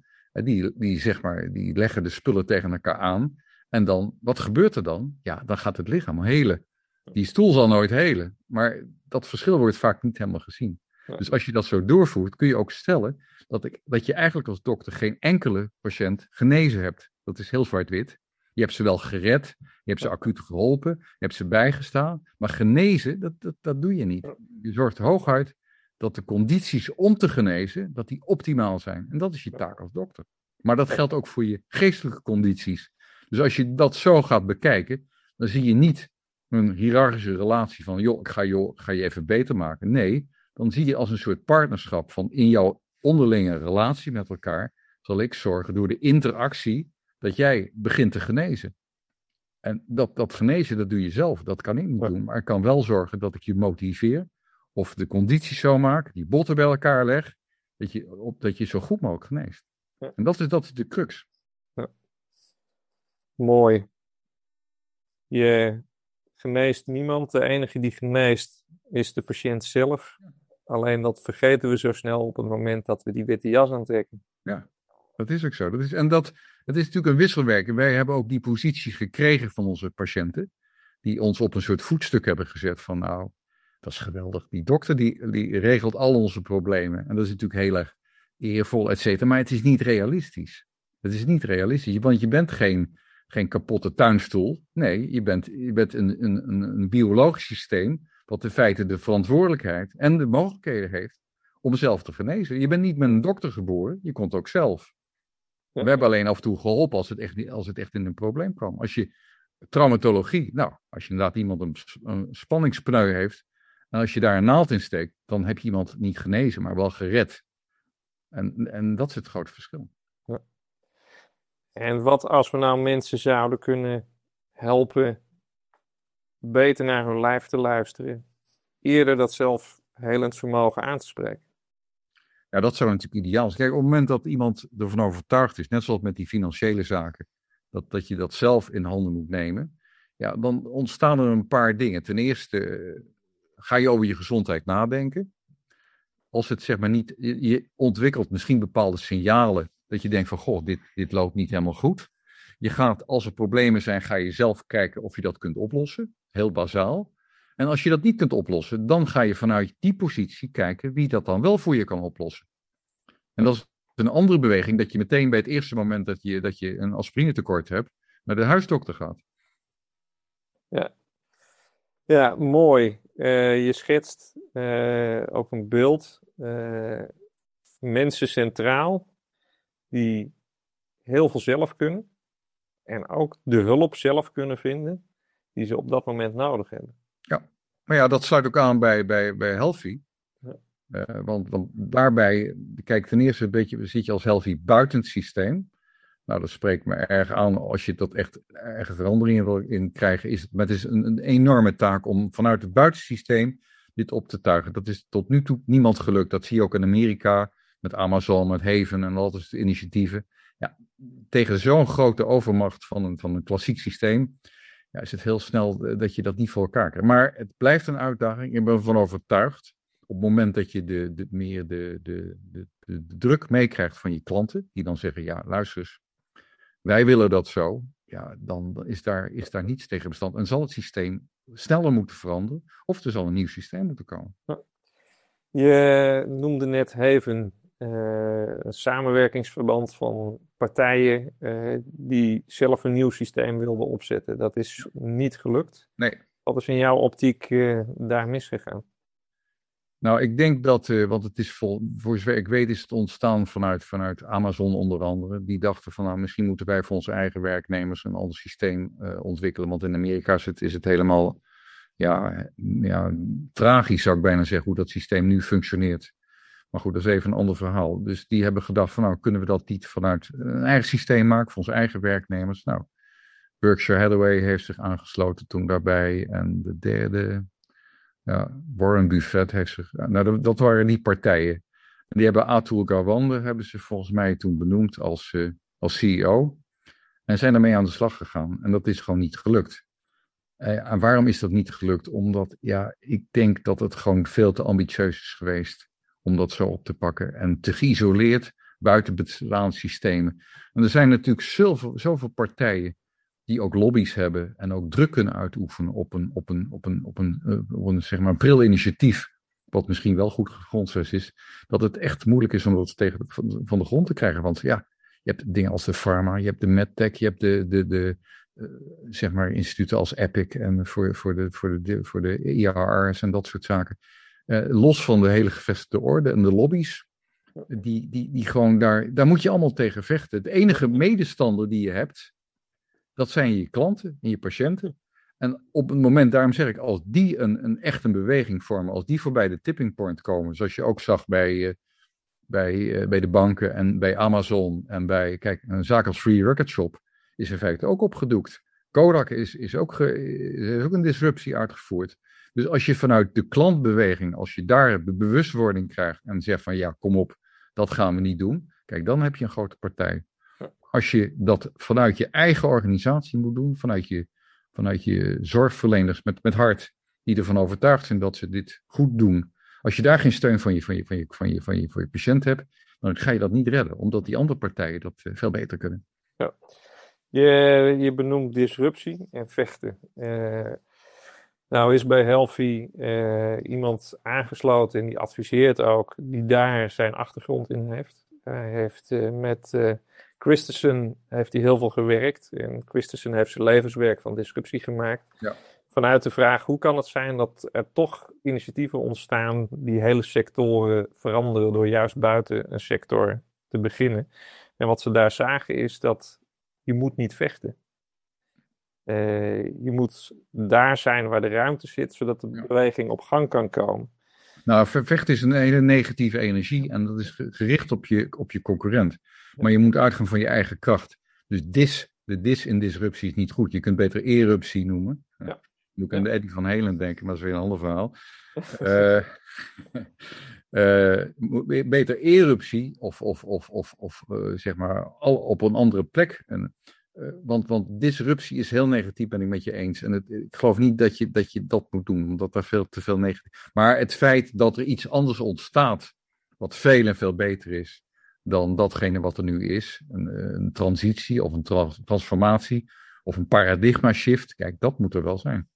Speaker 1: Die leggen de spullen tegen elkaar aan. En dan, wat gebeurt er dan? Ja, dan gaat het lichaam helen. Die stoel zal nooit helen. Maar dat verschil wordt vaak niet helemaal gezien.
Speaker 2: Ja.
Speaker 1: Dus als je dat zo doorvoert, kun je ook stellen dat je eigenlijk als dokter geen enkele patiënt genezen hebt. Dat is heel zwart-wit. Je hebt ze wel gered, je hebt ze acuut geholpen, je hebt ze bijgestaan. Maar genezen, dat doe je niet. Je zorgt hooguit dat de condities om te genezen, dat die optimaal zijn. En dat is je taak als dokter. Maar dat geldt ook voor je geestelijke condities. Dus als je dat zo gaat bekijken, dan zie je niet een hiërarchische relatie van, joh, ik ga je even beter maken. Nee, dan zie je als een soort partnerschap van in jouw onderlinge relatie met elkaar, zal ik zorgen door de interactie dat jij begint te genezen. En dat genezen, dat doe je zelf. Dat kan ik niet doen. Maar ik kan wel zorgen dat ik je motiveer. Of de condities zo maak, die botten bij elkaar leg, dat je zo goed mogelijk geneest.
Speaker 2: Ja.
Speaker 1: En dat is de crux.
Speaker 2: Ja. Mooi. Je geneest niemand. De enige die geneest is de patiënt zelf. Alleen dat vergeten we zo snel op het moment dat we die witte jas aantrekken.
Speaker 1: Ja, dat is ook zo. Het is natuurlijk een wisselwerking. Wij hebben ook die positie gekregen van onze patiënten, die ons op een soort voetstuk hebben gezet van nou, dat is geweldig. Die dokter die regelt al onze problemen. En dat is natuurlijk heel erg eervol, et cetera. Maar het is niet realistisch. Het is niet realistisch, want je bent geen kapotte tuinstoel. Nee, je bent een biologisch systeem wat in feite de verantwoordelijkheid en de mogelijkheden heeft om zelf te genezen. Je bent niet met een dokter geboren, je komt ook zelf.
Speaker 2: Ja.
Speaker 1: We hebben alleen af en toe geholpen als het echt in een probleem kwam. Als je traumatologie, nou, als je inderdaad iemand een spanningspneu heeft, en als je daar een naald in steekt, dan heb je iemand niet genezen, maar wel gered. En dat is het grote verschil.
Speaker 2: Ja. En wat als we nou mensen zouden kunnen helpen beter naar hun lijf te luisteren, eerder dat zelfhelend vermogen aan te spreken?
Speaker 1: Ja, dat zou natuurlijk ideaal zijn. Kijk, op het moment dat iemand ervan overtuigd is, net zoals met die financiële zaken, dat je dat zelf in handen moet nemen, ja, dan ontstaan er een paar dingen. Ten eerste ga je over je gezondheid nadenken. Als het zeg maar niet, je ontwikkelt misschien bepaalde signalen dat je denkt van, goh, dit loopt niet helemaal goed. Je gaat, als er problemen zijn, ga je zelf kijken of je dat kunt oplossen. Heel bazaal. En als je dat niet kunt oplossen, dan ga je vanuit die positie kijken wie dat dan wel voor je kan oplossen. En dat is een andere beweging, dat je meteen bij het eerste moment dat je een aspirinetekort hebt, naar de huisdokter gaat.
Speaker 2: Ja, mooi. Je schetst ook een beeld. Mensen centraal die heel veel zelf kunnen. En ook de hulp zelf kunnen vinden die ze op dat moment nodig hebben.
Speaker 1: Ja, maar ja, dat sluit ook aan bij Healthy.
Speaker 2: Ja.
Speaker 1: Want daarbij, kijk, ten eerste zit je als Healthy buiten het systeem. Nou, dat spreekt me erg aan als je dat echt veranderingen wil in krijgen. Maar het is een enorme taak om vanuit het buitensysteem dit op te tuigen. Dat is tot nu toe niemand gelukt. Dat zie je ook in Amerika met Amazon, met Haven en al dat soort initiatieven. Ja, tegen zo'n grote overmacht van een klassiek systeem, ja, is het heel snel dat je dat niet voor elkaar krijgt. Maar het blijft een uitdaging. Ik ben ervan overtuigd. Op het moment dat je de druk meekrijgt van je klanten, die dan zeggen, ja, luister eens, wij willen dat zo, ja, dan is daar niets tegen bestand. En zal het systeem sneller moeten veranderen, of er zal een nieuw systeem moeten komen.
Speaker 2: Je noemde net Haven, een samenwerkingsverband van partijen die zelf een nieuw systeem wilden opzetten. Dat is niet gelukt.
Speaker 1: Nee.
Speaker 2: Wat is in jouw optiek daar misgegaan?
Speaker 1: Nou, ik denk dat, want het is voor zover ik weet, is het ontstaan vanuit Amazon onder andere. Die dachten van, nou, misschien moeten wij voor onze eigen werknemers een ander systeem ontwikkelen. Want in Amerika is het helemaal, ja, tragisch zou ik bijna zeggen, hoe dat systeem nu functioneert. Maar goed, dat is even een ander verhaal. Dus die hebben gedacht van, nou, kunnen we dat niet vanuit een eigen systeem maken voor onze eigen werknemers? Nou, Berkshire Hathaway heeft zich aangesloten toen daarbij. En de derde, ja, Warren Buffett heeft zich... Nou, dat waren die partijen. En die hebben Atul Gawande, hebben ze volgens mij toen benoemd als CEO. En zijn daarmee aan de slag gegaan. En dat is gewoon niet gelukt. En waarom is dat niet gelukt? Omdat, ja, ik denk dat het gewoon veel te ambitieus is geweest om dat zo op te pakken. En te geïsoleerd buiten bestaande systemen. En er zijn natuurlijk zoveel partijen die ook lobby's hebben en ook druk kunnen uitoefenen op een zeg maar pril initiatief, wat misschien wel goed gegrondvest is, dat het echt moeilijk is om dat van de grond te krijgen. Want ja, je hebt dingen als de pharma, je hebt de medtech, je hebt de zeg maar instituten als Epic en voor de IAR's en dat soort zaken. Los van de hele gevestigde orde en de lobby's, die gewoon daar moet je allemaal tegen vechten. De enige medestander die je hebt, dat zijn je klanten en je patiënten. En op het moment, daarom zeg ik, als die echt een beweging vormen, als die voorbij de tipping point komen, zoals je ook zag bij de banken en bij Amazon en bij, kijk, een zaak als Free Record Shop is in feite ook opgedoekt. Kodak is ook een disruptie uitgevoerd. Dus als je vanuit de klantbeweging, als je daar de bewustwording krijgt en zegt van ja, kom op, dat gaan we niet doen. Kijk, dan heb je een grote partij. Als je dat vanuit je eigen organisatie moet doen, vanuit je zorgverleners met hart, die ervan overtuigd zijn dat ze dit goed doen. Als je daar geen steun van je patiënt hebt, dan ga je dat niet redden, omdat die andere partijen dat veel beter kunnen.
Speaker 2: Ja. Je benoemt disruptie en vechten. Nou is bij Healthy iemand aangesloten en die adviseert ook, die daar zijn achtergrond in heeft. Hij heeft met Christensen heeft hij heel veel gewerkt. En Christensen heeft zijn levenswerk van disruptie gemaakt.
Speaker 1: Ja.
Speaker 2: Vanuit de vraag, hoe kan het zijn dat er toch initiatieven ontstaan die hele sectoren veranderen door juist buiten een sector te beginnen. En wat ze daar zagen is dat je moet niet vechten. Je moet daar zijn waar de ruimte zit, zodat de beweging op gang kan komen.
Speaker 1: Nou, vechten is een hele negatieve energie en dat is gericht op je concurrent. Maar je moet uitgaan van je eigen kracht. Dus de dis in disruptie is niet goed. Je kunt beter eruptie noemen.
Speaker 2: Ja.
Speaker 1: Je moet aan de Eddie van Helen denken, maar dat is weer een ander verhaal. Beter eruptie of zeg maar al op een andere plek. Want disruptie is heel negatief, ben ik met je eens. En ik geloof niet dat je dat moet doen, omdat daar veel te veel negatief. Maar het feit dat er iets anders ontstaat, wat veel en veel beter is dan datgene wat er nu is, een transitie of een transformatie of een paradigma shift, kijk, dat moet er wel zijn.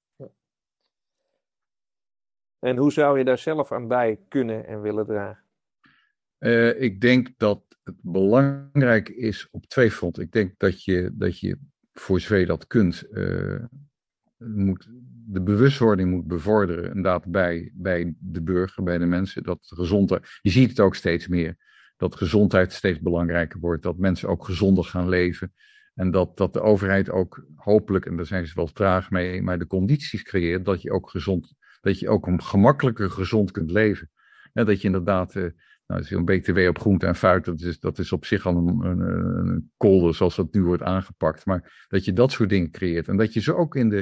Speaker 2: En hoe zou je daar zelf aan bij kunnen en willen dragen?
Speaker 1: Ik denk dat het belangrijk is op twee fronten. Ik denk dat je voor zover je dat kunt, de bewustwording moet bevorderen. Inderdaad bij de burger, bij de mensen. Dat gezondheid, je ziet het ook steeds meer. Dat gezondheid steeds belangrijker wordt. Dat mensen ook gezonder gaan leven. En dat de overheid ook hopelijk, en daar zijn ze wel traag mee, maar de condities creëert dat je ook gemakkelijker gezond kunt leven. En dat je inderdaad... Nou, een BTW op groente en fruit, dat is op zich al een kolder zoals dat nu wordt aangepakt. Maar dat je dat soort dingen creëert. En dat je ze ook in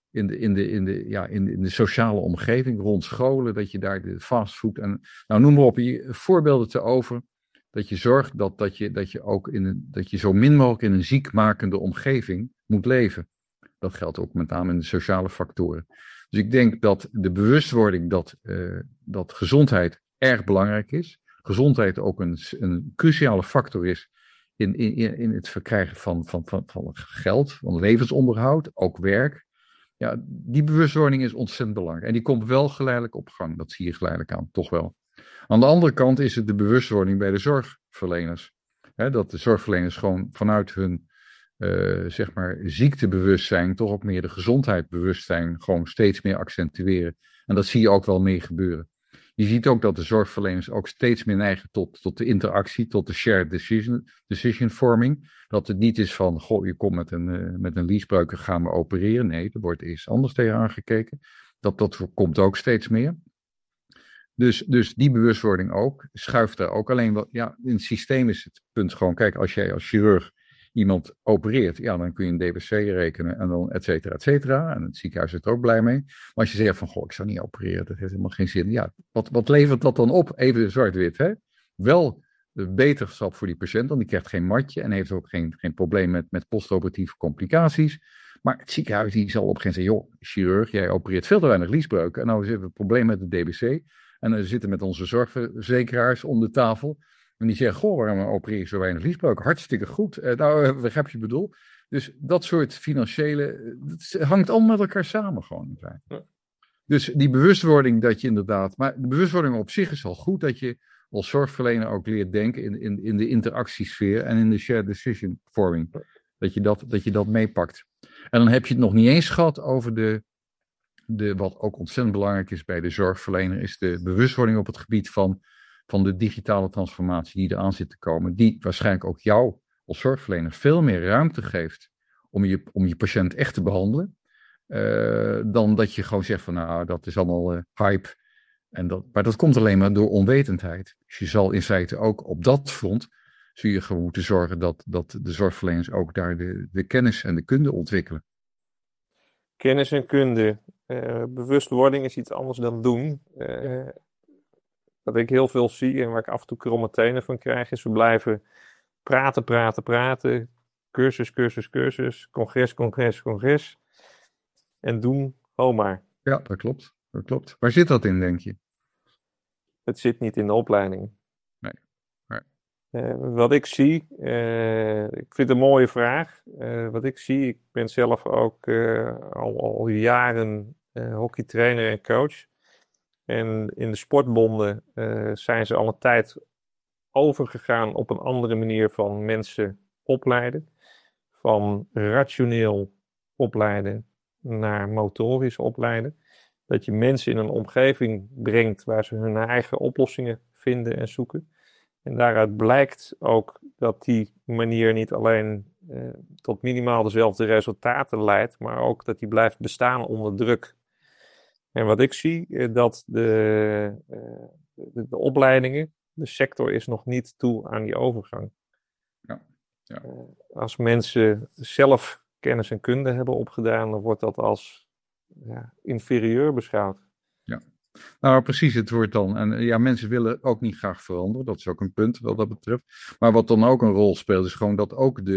Speaker 1: de sociale omgeving, rond scholen, dat je daar de fastfood en... Nou, noem maar op, voorbeelden te over. Dat je zorgt dat je zo min mogelijk in een ziekmakende omgeving moet leven. Dat geldt ook met name in de sociale factoren. Dus ik denk dat de bewustwording dat gezondheid erg belangrijk is. Gezondheid ook een cruciale factor is in het verkrijgen van geld, van levensonderhoud, ook werk. Ja, die bewustwording is ontzettend belangrijk. En die komt wel geleidelijk op gang. Dat zie je geleidelijk aan, toch wel. Aan de andere kant is het de bewustwording bij de zorgverleners. Dat de zorgverleners gewoon vanuit hun zeg maar ziektebewustzijn, toch ook meer de gezondheidsbewustzijn, gewoon steeds meer accentueren. En dat zie je ook wel meer gebeuren. Je ziet ook dat de zorgverleners ook steeds meer neigen tot de interactie, tot de shared decision vorming. Dat het niet is van, goh, je komt met een liesbreuk en gaan we opereren. Nee, er wordt eerst anders tegenaan gekeken. Dat komt ook steeds meer. Dus die bewustwording ook, schuift er ook. Alleen wat, ja, in het systeem is het punt gewoon, kijk, als jij als chirurg iemand opereert, ja, dan kun je een DBC rekenen en dan et cetera, et cetera. En het ziekenhuis is er ook blij mee. Maar als je zegt van, goh, ik zou niet opereren, dat heeft helemaal geen zin. Ja, wat levert dat dan op? Even zwart-wit, hè? Wel beterschap voor die patiënt, dan die krijgt geen matje en heeft ook geen probleem met postoperatieve complicaties. Maar het ziekenhuis die zal op een gegeven moment zeggen, joh, chirurg, jij opereert veel te weinig liesbreuken. En nou zitten we een probleem met de DBC. En we zitten met onze zorgverzekeraars om de tafel. En die zeggen, goh, waarom opereer je zo weinig liesbreuk? Hartstikke goed. Nou, begrijp je bedoel? Dus dat soort financiële, het hangt allemaal met elkaar samen gewoon. Ja. Dus die bewustwording dat je inderdaad, maar de bewustwording op zich is al goed dat je als zorgverlener ook leert denken in de interactiesfeer en in de shared decision vorming. Dat je dat meepakt. En dan heb je het nog niet eens gehad over wat ook ontzettend belangrijk is bij de zorgverlener, is de bewustwording op het gebied van de digitale transformatie die eraan zit te komen, die waarschijnlijk ook jou als zorgverlener veel meer ruimte geeft om je patiënt echt te behandelen, dan dat je gewoon zegt van nou, dat is allemaal hype. Maar dat komt alleen maar door onwetendheid. Dus je zal in feite ook op dat front, zul je gewoon moeten zorgen dat de zorgverleners ook daar de kennis en de kunde ontwikkelen.
Speaker 2: Kennis en kunde. Bewustwording is iets anders dan doen. Wat ik heel veel zie en waar ik af en toe kromme tenen van krijg, is we blijven praten. Cursus, congres. En doen, maar.
Speaker 1: Ja, dat klopt. Waar zit dat in, denk je?
Speaker 2: Het zit niet in de opleiding.
Speaker 1: Nee.
Speaker 2: Wat ik zie, ik vind het een mooie vraag. Wat ik zie, ik ben zelf ook al jaren hockeytrainer en coach. En in de sportbonden zijn ze al een tijd overgegaan op een andere manier van mensen opleiden. Van rationeel opleiden naar motorisch opleiden. Dat je mensen in een omgeving brengt waar ze hun eigen oplossingen vinden en zoeken. En daaruit blijkt ook dat die manier niet alleen tot minimaal dezelfde resultaten leidt, maar ook dat die blijft bestaan onder druk. En wat ik zie, dat de opleidingen, de sector is nog niet toe aan die overgang.
Speaker 1: Ja.
Speaker 2: Als mensen zelf kennis en kunde hebben opgedaan, dan wordt dat als inferieur beschouwd.
Speaker 1: Ja, nou precies, het wordt dan. En ja, mensen willen ook niet graag veranderen, dat is ook een punt wat dat betreft. Maar wat dan ook een rol speelt, is gewoon dat ook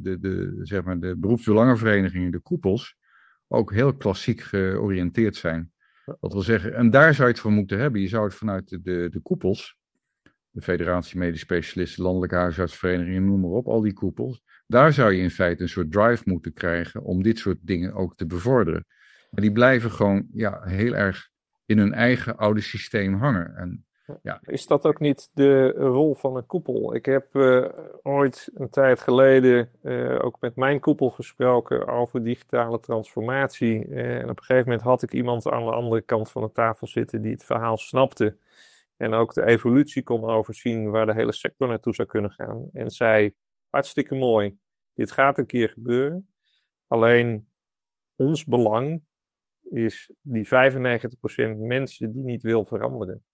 Speaker 1: de beroepsbelangenverenigingen, de koepels, ook heel klassiek georiënteerd zijn. Dat wil zeggen, en daar zou je het voor moeten hebben. Je zou het vanuit de koepels, de Federatie Medisch Specialisten, Landelijke Huisartsverenigingen, noem maar op, al die koepels. Daar zou je in feite een soort drive moeten krijgen om dit soort dingen ook te bevorderen. Maar die blijven gewoon heel erg in hun eigen oude systeem hangen. En, ja.
Speaker 2: Is dat ook niet de rol van een koepel? Ik heb ooit een tijd geleden ook met mijn koepel gesproken over digitale transformatie. En op een gegeven moment had ik iemand aan de andere kant van de tafel zitten die het verhaal snapte. En ook de evolutie kon overzien waar de hele sector naartoe zou kunnen gaan. En zei, hartstikke mooi, dit gaat een keer gebeuren. Alleen ons belang is die 95% mensen die niet wil veranderen.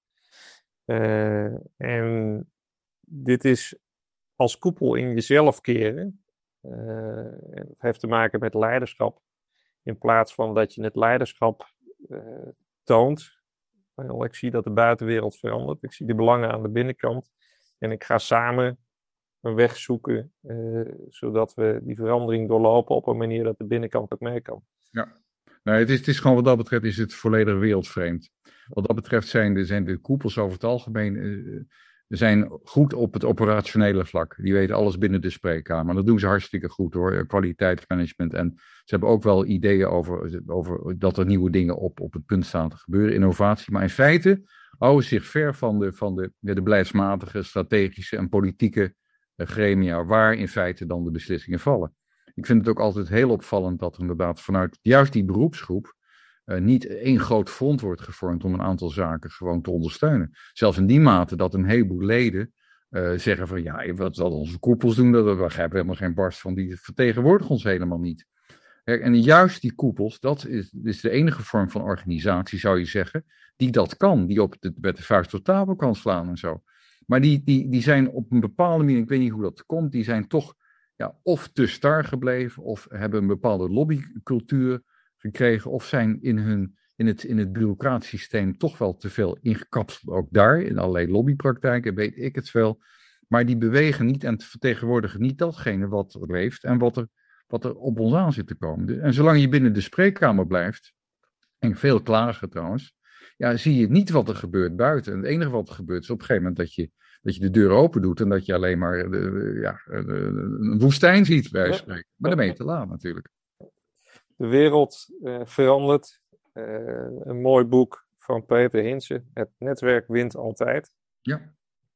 Speaker 2: En dit is als koepel in jezelf keren. Het heeft te maken met leiderschap. In plaats van dat je het leiderschap toont. Ik zie dat de buitenwereld verandert. Ik zie de belangen aan de binnenkant. En ik ga samen een weg zoeken. Zodat we die verandering doorlopen op een manier dat de binnenkant ook mee kan.
Speaker 1: Ja. Nou, het is gewoon wat dat betreft is het volledig wereldvreemd. Wat dat betreft zijn de koepels over het algemeen zijn goed op het operationele vlak. Die weten alles binnen de spreekkamer. Dat doen ze hartstikke goed hoor, kwaliteitsmanagement. En ze hebben ook wel ideeën over dat er nieuwe dingen op het punt staan te gebeuren, innovatie. Maar in feite, houden zich ver van de beleidsmatige, strategische en politieke gremia, waar in feite dan de beslissingen vallen. Ik vind het ook altijd heel opvallend dat er inderdaad vanuit juist die beroepsgroep niet één groot front wordt gevormd om een aantal zaken gewoon te ondersteunen. Zelfs in die mate dat een heleboel leden zeggen van ja, wat zal onze koepels doen, daar begrijpen we helemaal geen barst van, die vertegenwoordigen ons helemaal niet. En juist die koepels, dat is de enige vorm van organisatie, zou je zeggen, die dat kan, die met de vuist op tafel kan slaan en zo. Maar die zijn op een bepaalde manier, ik weet niet hoe dat komt, die zijn toch of te star gebleven, of hebben een bepaalde lobbycultuur gekregen, of zijn in het bureaucratisch systeem toch wel te veel ingekapseld, ook daar, in allerlei lobbypraktijken, weet ik het wel. Maar die bewegen niet en vertegenwoordigen niet datgene wat er leeft en wat er op ons aan zit te komen. En zolang je binnen de spreekkamer blijft, en veel klagen trouwens, zie je niet wat er gebeurt buiten. En het enige wat er gebeurt is op een gegeven moment dat je de deur open doet en dat je alleen maar een woestijn ziet, bij spreken. Maar dan ben je te laat natuurlijk.
Speaker 2: De wereld verandert. Een mooi boek van Peter Hintze. Het netwerk wint altijd.
Speaker 1: Ja.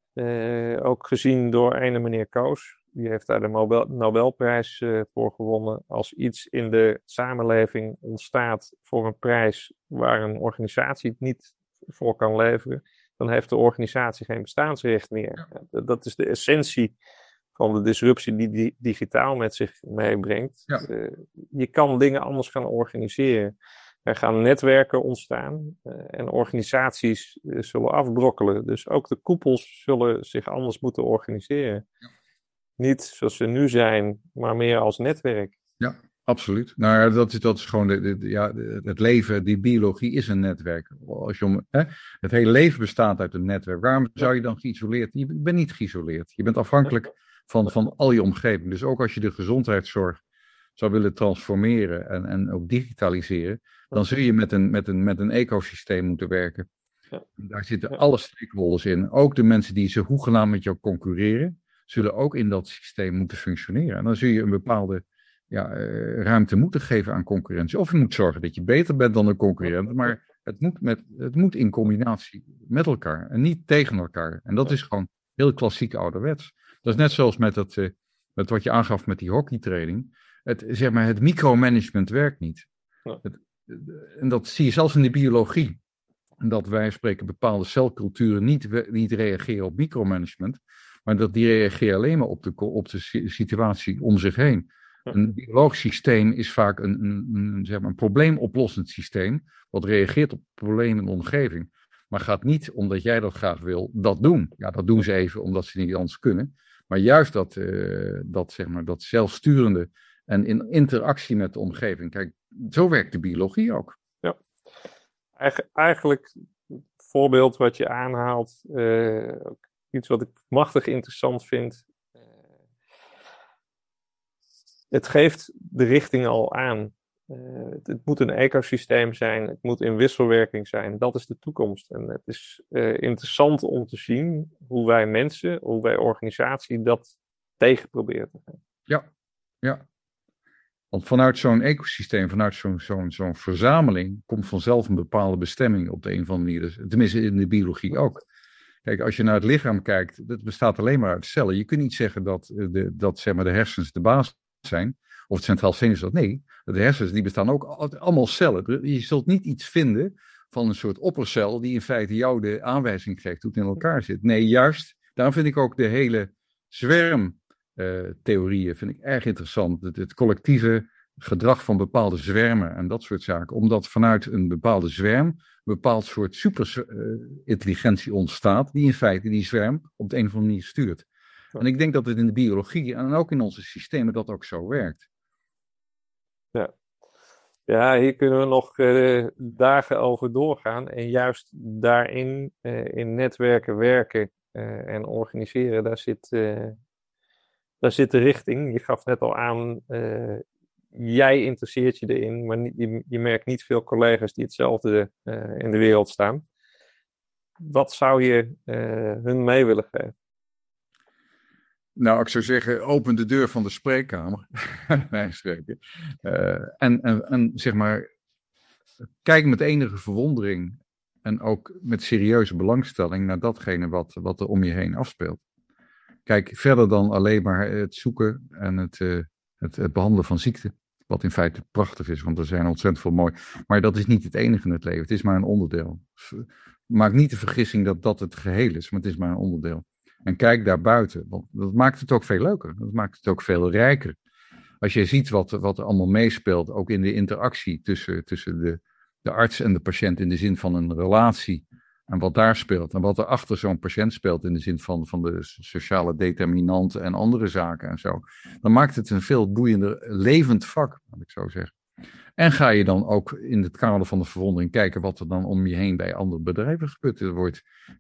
Speaker 2: Ook gezien door ene meneer Koos. Die heeft daar de Nobelprijs voor gewonnen. Als iets in de samenleving ontstaat voor een prijs waar een organisatie het niet voor kan leveren, dan heeft de organisatie geen bestaansrecht meer. Ja. Dat is de essentie van de disruptie die digitaal met zich meebrengt. Ja. Je kan dingen anders gaan organiseren. Er gaan netwerken ontstaan en organisaties zullen afbrokkelen. Dus ook de koepels zullen zich anders moeten organiseren. Ja. Niet zoals ze nu zijn, maar meer als netwerk.
Speaker 1: Ja, absoluut. Nou, dat is gewoon het leven, die biologie is een netwerk. Het hele leven bestaat uit een netwerk. Waarom zou je dan geïsoleerd? Je bent niet geïsoleerd. Je bent afhankelijk van al je omgeving. Dus ook als je de gezondheidszorg zou willen transformeren en ook digitaliseren, dan zul je met een ecosysteem moeten werken. Ja. Daar zitten alle stakeholders in. Ook de mensen die zo hoegenaamd met jou concurreren, zullen ook in dat systeem moeten functioneren. En dan zul je een bepaalde ruimte moeten geven aan concurrentie. Of je moet zorgen dat je beter bent dan een concurrent, maar het moet in combinatie met elkaar en niet tegen elkaar. En dat is gewoon heel klassiek ouderwets. Dat is net zoals met wat je aangaf met die hockeytraining. Het micromanagement werkt niet. Ja. En dat zie je zelfs in de biologie. Dat wij spreken bepaalde celculturen niet reageren op micromanagement, maar dat die reageren alleen maar op de situatie om zich heen. Een biologisch systeem is vaak een probleemoplossend systeem, wat reageert op problemen in de omgeving. Maar gaat niet, omdat jij dat graag wil, dat doen. Ja, dat doen ze even, omdat ze niet anders kunnen. Maar juist dat zelfsturende en in interactie met de omgeving. Kijk, zo werkt de biologie ook.
Speaker 2: Ja, eigenlijk het voorbeeld wat je aanhaalt, iets wat ik machtig interessant vind. Het geeft de richting al aan. Het moet een ecosysteem zijn, het moet in wisselwerking zijn. Dat is de toekomst. En het is interessant om te zien hoe wij mensen, hoe wij organisatie dat tegen proberen te gaan.
Speaker 1: Ja. Want vanuit zo'n ecosysteem, vanuit zo'n verzameling, komt vanzelf een bepaalde bestemming op de een of andere manier. Dus, tenminste in de biologie ook. Kijk, als je naar het lichaam kijkt, dat bestaat alleen maar uit cellen. Je kunt niet zeggen dat de hersens de baas zijn, of het centraal zenuwstelsel. Nee, de hersens die bestaan ook allemaal cellen. Je zult niet iets vinden van een soort oppercel die in feite jou de aanwijzing geeft hoe het in elkaar zit. Nee, juist, daarom vind ik ook de hele zwermtheorieën vind ik erg interessant. Het collectieve gedrag van bepaalde zwermen en dat soort zaken. Omdat vanuit een bepaalde zwerm een bepaald soort superintelligentie ontstaat, die in feite die zwerm op de een of andere manier stuurt. En ik denk dat het in de biologie en ook in onze systemen dat ook zo werkt.
Speaker 2: Ja, hier kunnen we nog dagen over doorgaan. En juist daarin, in netwerken werken en organiseren, daar zit de richting. Je gaf net al aan, jij interesseert je erin, maar je merkt niet veel collega's die hetzelfde in de wereld staan. Wat zou je hun mee willen geven?
Speaker 1: Nou, ik zou zeggen, open de deur van de spreekkamer. En zeg maar, kijk met enige verwondering En ook met serieuze belangstelling naar datgene wat er om je heen afspeelt. Kijk, verder dan alleen maar het zoeken en het behandelen van ziekte. Wat in feite prachtig is, want er zijn ontzettend veel mooi. Maar dat is niet het enige in het leven. Het is maar een onderdeel. Maak niet de vergissing dat dat het geheel is, maar het is maar een onderdeel. En kijk daarbuiten, want dat maakt het ook veel leuker. Dat maakt het ook veel rijker. Als je ziet wat er allemaal meespeelt, ook in de interactie tussen de arts en de patiënt in de zin van een relatie. En wat daar speelt. En wat er achter zo'n patiënt speelt in de zin van de sociale determinanten en andere zaken en zo. Dan maakt het een veel boeiender, levend vak, laat ik zo zeggen. En ga je dan ook in het kader van de verwondering kijken wat er dan om je heen bij andere bedrijven gebeurd wordt.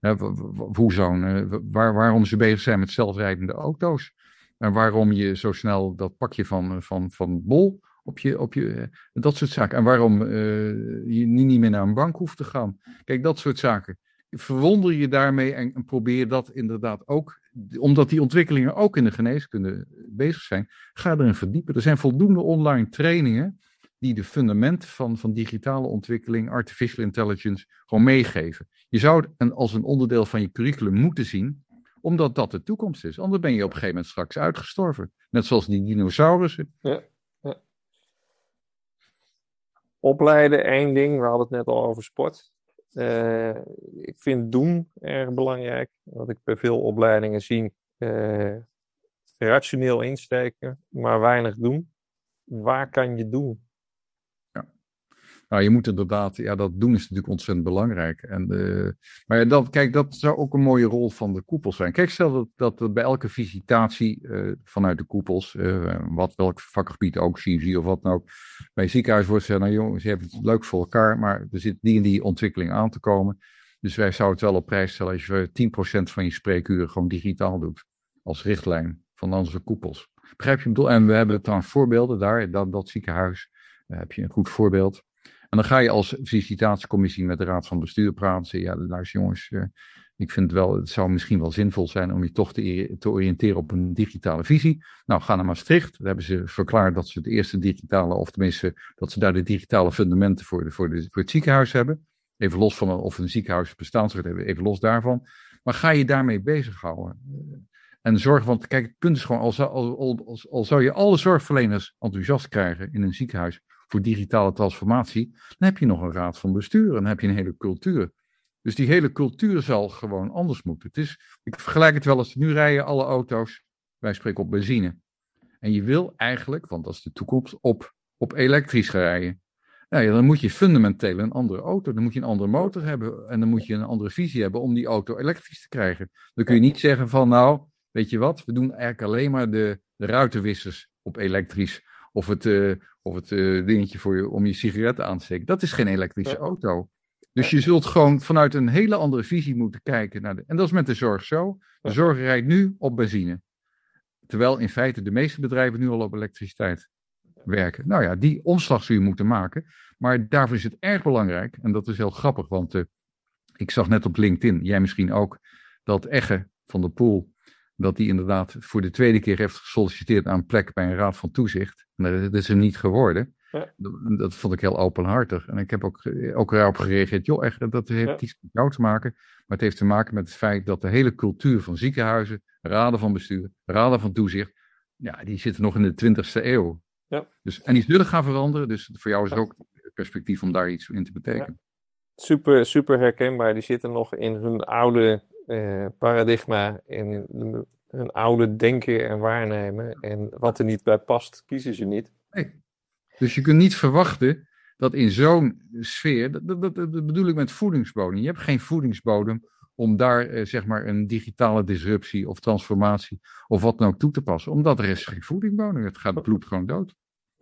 Speaker 1: Waarom ze bezig zijn met zelfrijdende auto's. En waarom je zo snel dat pakje van Bol op je dat soort zaken. En waarom je niet meer naar een bank hoeft te gaan. Kijk, dat soort zaken. Verwonder je daarmee en probeer dat inderdaad ook, omdat die ontwikkelingen ook in de geneeskunde bezig zijn, ga erin verdiepen. Er zijn voldoende online trainingen die de fundamenten van digitale ontwikkeling, artificial intelligence, gewoon meegeven. Je zou het als een onderdeel van je curriculum moeten zien, omdat dat de toekomst is. Anders ben je op een gegeven moment straks uitgestorven. Net zoals die dinosaurussen.
Speaker 2: Ja. Opleiden, één ding. We hadden het net al over sport. Ik vind doen erg belangrijk. Wat ik bij veel opleidingen zie. Rationeel insteken, maar weinig doen. Waar kan je doen?
Speaker 1: Nou, je moet inderdaad, dat doen is natuurlijk ontzettend belangrijk. Maar dat zou ook een mooie rol van de koepels zijn. Kijk, stel dat bij elke visitatie vanuit de koepels, welk vakgebied ook, chirurgie of wat dan ook, bij een ziekenhuis wordt gezegd, nou jongens, je hebt het leuk voor elkaar, maar er zit die en die ontwikkeling aan te komen. Dus wij zouden het wel op prijs stellen als je 10% van je spreekuren gewoon digitaal doet, als richtlijn van onze koepels. Begrijp je? En we hebben trouwens voorbeelden daar, dat ziekenhuis, daar heb je een goed voorbeeld. En dan ga je als visitatiecommissie met de raad van bestuur praten. Zeg, ja, luister jongens, ik vind het zou misschien wel zinvol zijn om je toch te oriënteren op een digitale visie. Nou, ga naar Maastricht. Daar hebben ze verklaard dat ze het eerste digitale, of tenminste dat ze daar de digitale fundamenten voor het ziekenhuis hebben. Even los van of een ziekenhuis bestaansrecht hebben, even los daarvan. Maar ga je daarmee bezighouden. En zorg, want kijk, het punt is gewoon, al zou je alle zorgverleners enthousiast krijgen in een ziekenhuis voor digitale transformatie, dan heb je nog een raad van bestuur en dan heb je een hele cultuur. Dus die hele cultuur zal gewoon anders moeten. Ik vergelijk het wel eens, nu rijden alle auto's, wij spreken op benzine. En je wil eigenlijk, want dat is de toekomst, op elektrisch gaan rijden. Nou ja, dan moet je fundamenteel een andere auto, dan moet je een andere motor hebben en dan moet je een andere visie hebben om die auto elektrisch te krijgen. Dan kun je niet zeggen van nou, weet je wat, we doen eigenlijk alleen maar de ruitenwissers op elektrisch. Of het dingetje om je sigaretten aan te steken. Dat is geen elektrische auto. Dus je zult gewoon vanuit een hele andere visie moeten kijken naar en dat is met de zorg zo. De zorg rijdt nu op benzine. Terwijl in feite de meeste bedrijven nu al op elektriciteit werken. Nou ja, die omslag zul je moeten maken. Maar daarvoor is het erg belangrijk. En dat is heel grappig, want ik zag net op LinkedIn, jij misschien ook, dat Egge van der Poel, dat hij inderdaad voor de tweede keer heeft gesolliciteerd aan een plek bij een raad van toezicht. En dat is hem niet geworden. Ja. Dat vond ik heel openhartig. En ik heb ook daarop gereageerd. Joh, echt, dat heeft iets met jou te maken. Maar het heeft te maken met het feit dat de hele cultuur van ziekenhuizen, raden van bestuur, raden van toezicht, ja, die zitten nog in de 20e eeuw. Ja. Dus, en die zullen gaan veranderen. Dus voor jou is het ook het perspectief om daar iets in te betekenen.
Speaker 2: Ja. Super, super herkenbaar. Die zitten nog in hun oude paradigma, in hun oude denken en waarnemen. En wat er niet bij past, kiezen ze niet.
Speaker 1: Nee. Dus je kunt niet verwachten dat in zo'n sfeer, dat bedoel ik met voedingsbodem. Je hebt geen voedingsbodem om daar zeg maar een digitale disruptie of transformatie of wat dan ook toe te passen. Omdat er is geen voedingsbodem. Het gaat bloed gewoon dood.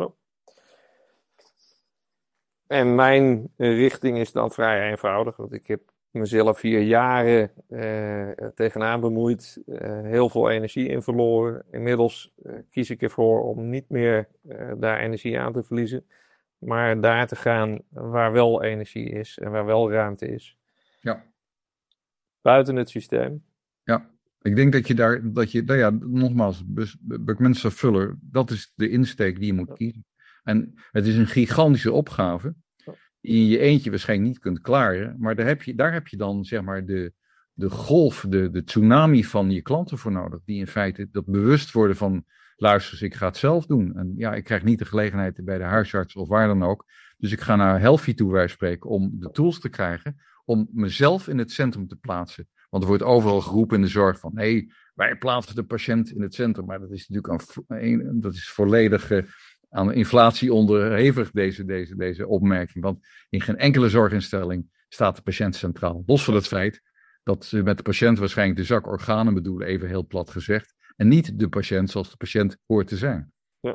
Speaker 2: En mijn richting is dan vrij eenvoudig. Want ik heb mezelf hier jaren tegenaan bemoeid. Heel veel energie in verloren. Inmiddels kies ik ervoor om niet meer daar energie aan te verliezen. Maar daar te gaan waar wel energie is en waar wel ruimte is.
Speaker 1: Ja.
Speaker 2: Buiten het systeem.
Speaker 1: Ja, ik denk nou ja, nogmaals, Buckminster Fuller, dat is de insteek die je moet kiezen. En het is een gigantische opgave. die je in je eentje waarschijnlijk niet kunt klaren. Maar daar heb je dan zeg maar de golf, de tsunami van je klanten voor nodig. Die in feite dat bewust worden van, luister eens, ik ga het zelf doen. En ja, ik krijg niet de gelegenheid bij de huisarts of waar dan ook. Dus ik ga naar Healthy toe, wij spreken, om de tools te krijgen om mezelf in het centrum te plaatsen. Want er wordt overal geroepen in de zorg van, nee, wij plaatsen de patiënt in het centrum. Maar dat is natuurlijk dat is volledig aan inflatie onderhevig, deze opmerking. Want in geen enkele zorginstelling staat de patiënt centraal. Los van het feit dat ze met de patiënt waarschijnlijk de zak organen bedoelen, even heel plat gezegd. En niet de patiënt zoals de patiënt hoort te zijn.
Speaker 2: Ja.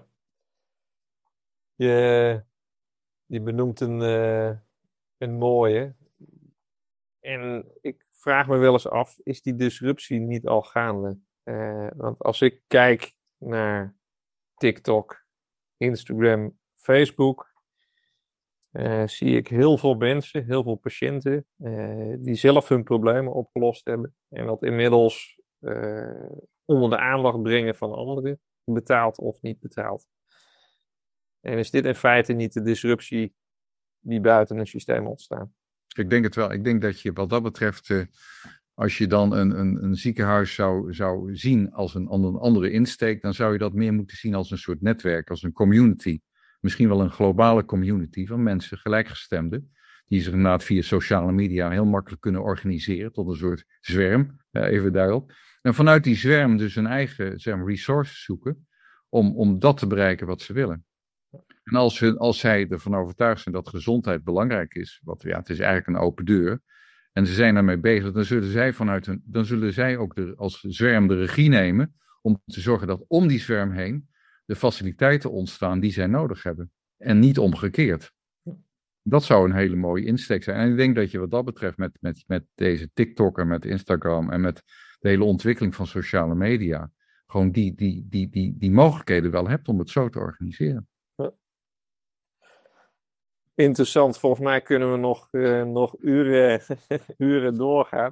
Speaker 2: Je benoemt een mooie. En ik vraag me wel eens af, is die disruptie niet al gaande? Want als ik kijk naar TikTok, Instagram, Facebook, zie ik heel veel mensen, heel veel patiënten, die zelf hun problemen opgelost hebben. En dat inmiddels onder de aandacht brengen van anderen, betaald of niet betaald. En is dit in feite niet de disruptie die buiten een systeem ontstaan?
Speaker 1: Ik denk het wel. Ik denk dat je wat dat betreft, als je dan een ziekenhuis zou zien als een andere insteek, dan zou je dat meer moeten zien als een soort netwerk, als een community. Misschien wel een globale community van mensen, gelijkgestemden, die zich inderdaad via sociale media heel makkelijk kunnen organiseren tot een soort zwerm, even daarop. En vanuit die zwerm dus hun eigen resources zoeken om dat te bereiken wat ze willen. En als zij ervan overtuigd zijn dat gezondheid belangrijk is, het is eigenlijk een open deur, en ze zijn daarmee bezig, dan zullen zij ook als zwerm de regie nemen om te zorgen dat om die zwerm heen de faciliteiten ontstaan die zij nodig hebben. En niet omgekeerd. Dat zou een hele mooie insteek zijn. En ik denk dat je wat dat betreft met deze TikTok en met Instagram en met de hele ontwikkeling van sociale media gewoon die mogelijkheden wel hebt om het zo te organiseren.
Speaker 2: Interessant, volgens mij kunnen we nog uren doorgaan.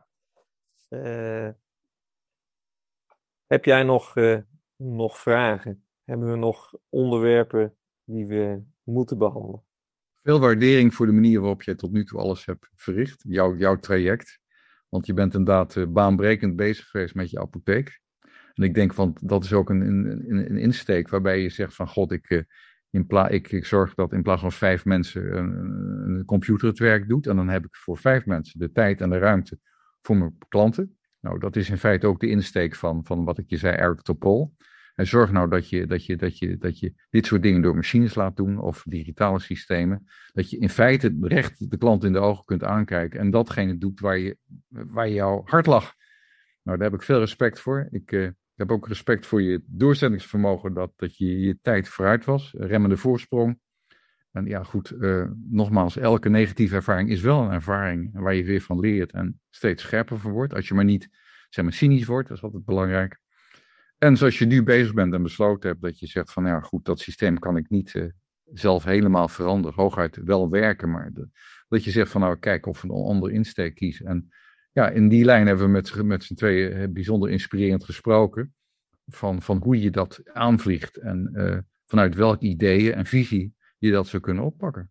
Speaker 2: Heb jij nog vragen? Hebben we nog onderwerpen die we moeten behandelen?
Speaker 1: Veel waardering voor de manier waarop jij tot nu toe alles hebt verricht. Jouw traject. Want je bent inderdaad baanbrekend bezig geweest met je apotheek. En ik denk van dat is ook een insteek waarbij je zegt van god, ik zorg dat in plaats van 5 mensen een computer het werk doet. En dan heb ik voor 5 mensen de tijd en de ruimte voor mijn klanten. Nou, dat is in feite ook de insteek van wat ik je zei, Eric Topol. En zorg nou dat je dit soort dingen door machines laat doen of digitale systemen. Dat je in feite recht de klant in de ogen kunt aankijken en datgene doet waar jouw hart lag. Nou, daar heb ik veel respect voor. Ik heb ook respect voor je doorzettingsvermogen dat je tijd vooruit was. Remmende voorsprong. En ja, goed, nogmaals, elke negatieve ervaring is wel een ervaring waar je weer van leert en steeds scherper van wordt. Als je maar niet, cynisch wordt, dat is altijd belangrijk. En zoals je nu bezig bent en besloten hebt dat je zegt van, ja goed, dat systeem kan ik niet zelf helemaal veranderen. Hooguit wel werken, maar dat je zegt van, nou kijk of we een andere insteek kiezen. En ja, in die lijn hebben we met z'n tweeën bijzonder inspirerend gesproken van hoe je dat aanvliegt en vanuit welke ideeën en visie je dat zou kunnen oppakken.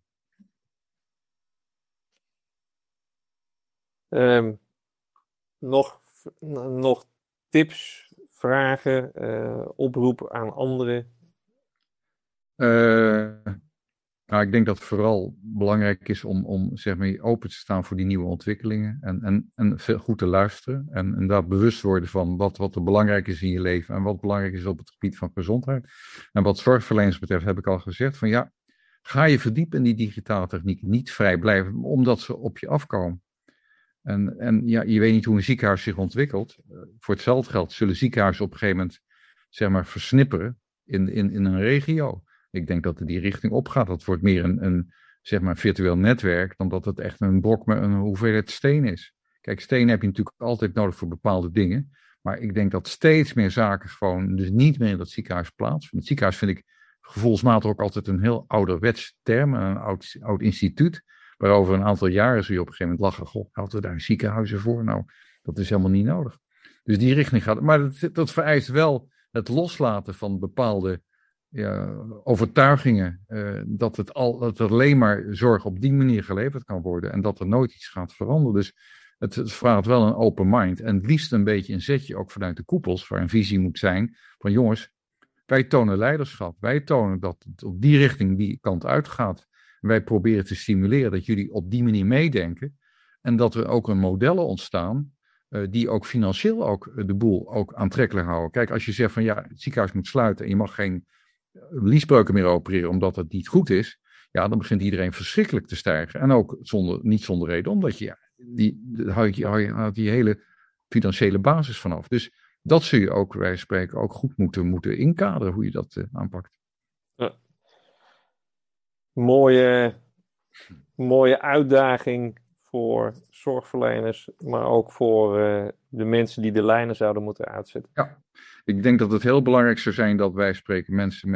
Speaker 2: Nog tips, vragen, oproep aan anderen?
Speaker 1: Nou, ik denk dat het vooral belangrijk is om zeg maar, open te staan voor die nieuwe ontwikkelingen en veel goed te luisteren en inderdaad bewust worden van wat er belangrijk is in je leven en wat belangrijk is op het gebied van gezondheid. En wat zorgverleners betreft heb ik al gezegd van ja, ga je verdiepen in die digitale technieken, niet vrij blijven omdat ze op je afkomen. En ja, je weet niet hoe een ziekenhuis zich ontwikkelt. Voor hetzelfde geld zullen ziekenhuizen op een gegeven moment zeg maar versnipperen in een regio. Ik denk dat het die richting opgaat. Dat wordt meer een zeg maar virtueel netwerk dan dat het echt een blok met een hoeveelheid steen is. Kijk, steen heb je natuurlijk altijd nodig voor bepaalde dingen. Maar ik denk dat steeds meer zaken gewoon dus niet meer in dat ziekenhuis plaatsvinden. Het ziekenhuis vind ik gevoelsmatig ook altijd een heel ouderwets term, een oud instituut. Waarover een aantal jaren zul je op een gegeven moment lachen. Goh, hadden we daar ziekenhuizen voor? Nou, dat is helemaal niet nodig. Dus die richting gaat. Maar dat vereist wel het loslaten van bepaalde overtuigingen dat het alleen maar zorg op die manier geleverd kan worden en dat er nooit iets gaat veranderen. Dus het vraagt wel een open mind en het liefst een beetje een zetje ook vanuit de koepels waar een visie moet zijn van jongens, wij tonen leiderschap, wij tonen dat het op die richting die kant uitgaat. En wij proberen te stimuleren dat jullie op die manier meedenken en dat er ook een modellen ontstaan die ook financieel ook de boel ook aantrekkelijk houden. Kijk, als je zegt van ja, het ziekenhuis moet sluiten en je mag geen liesbreuken meer opereren omdat het niet goed is, ja, dan begint iedereen verschrikkelijk te stijgen. En ook niet zonder reden, omdat je houdt die hele financiële basis vanaf. Dus dat zul je ook, wij spreken, ook goed moeten inkaderen hoe je dat aanpakt.
Speaker 2: Ja. Mooie uitdaging voor zorgverleners, maar ook voor de mensen die de lijnen zouden moeten uitzetten.
Speaker 1: Ja, ik denk dat het heel belangrijk zou zijn dat wij spreken mensen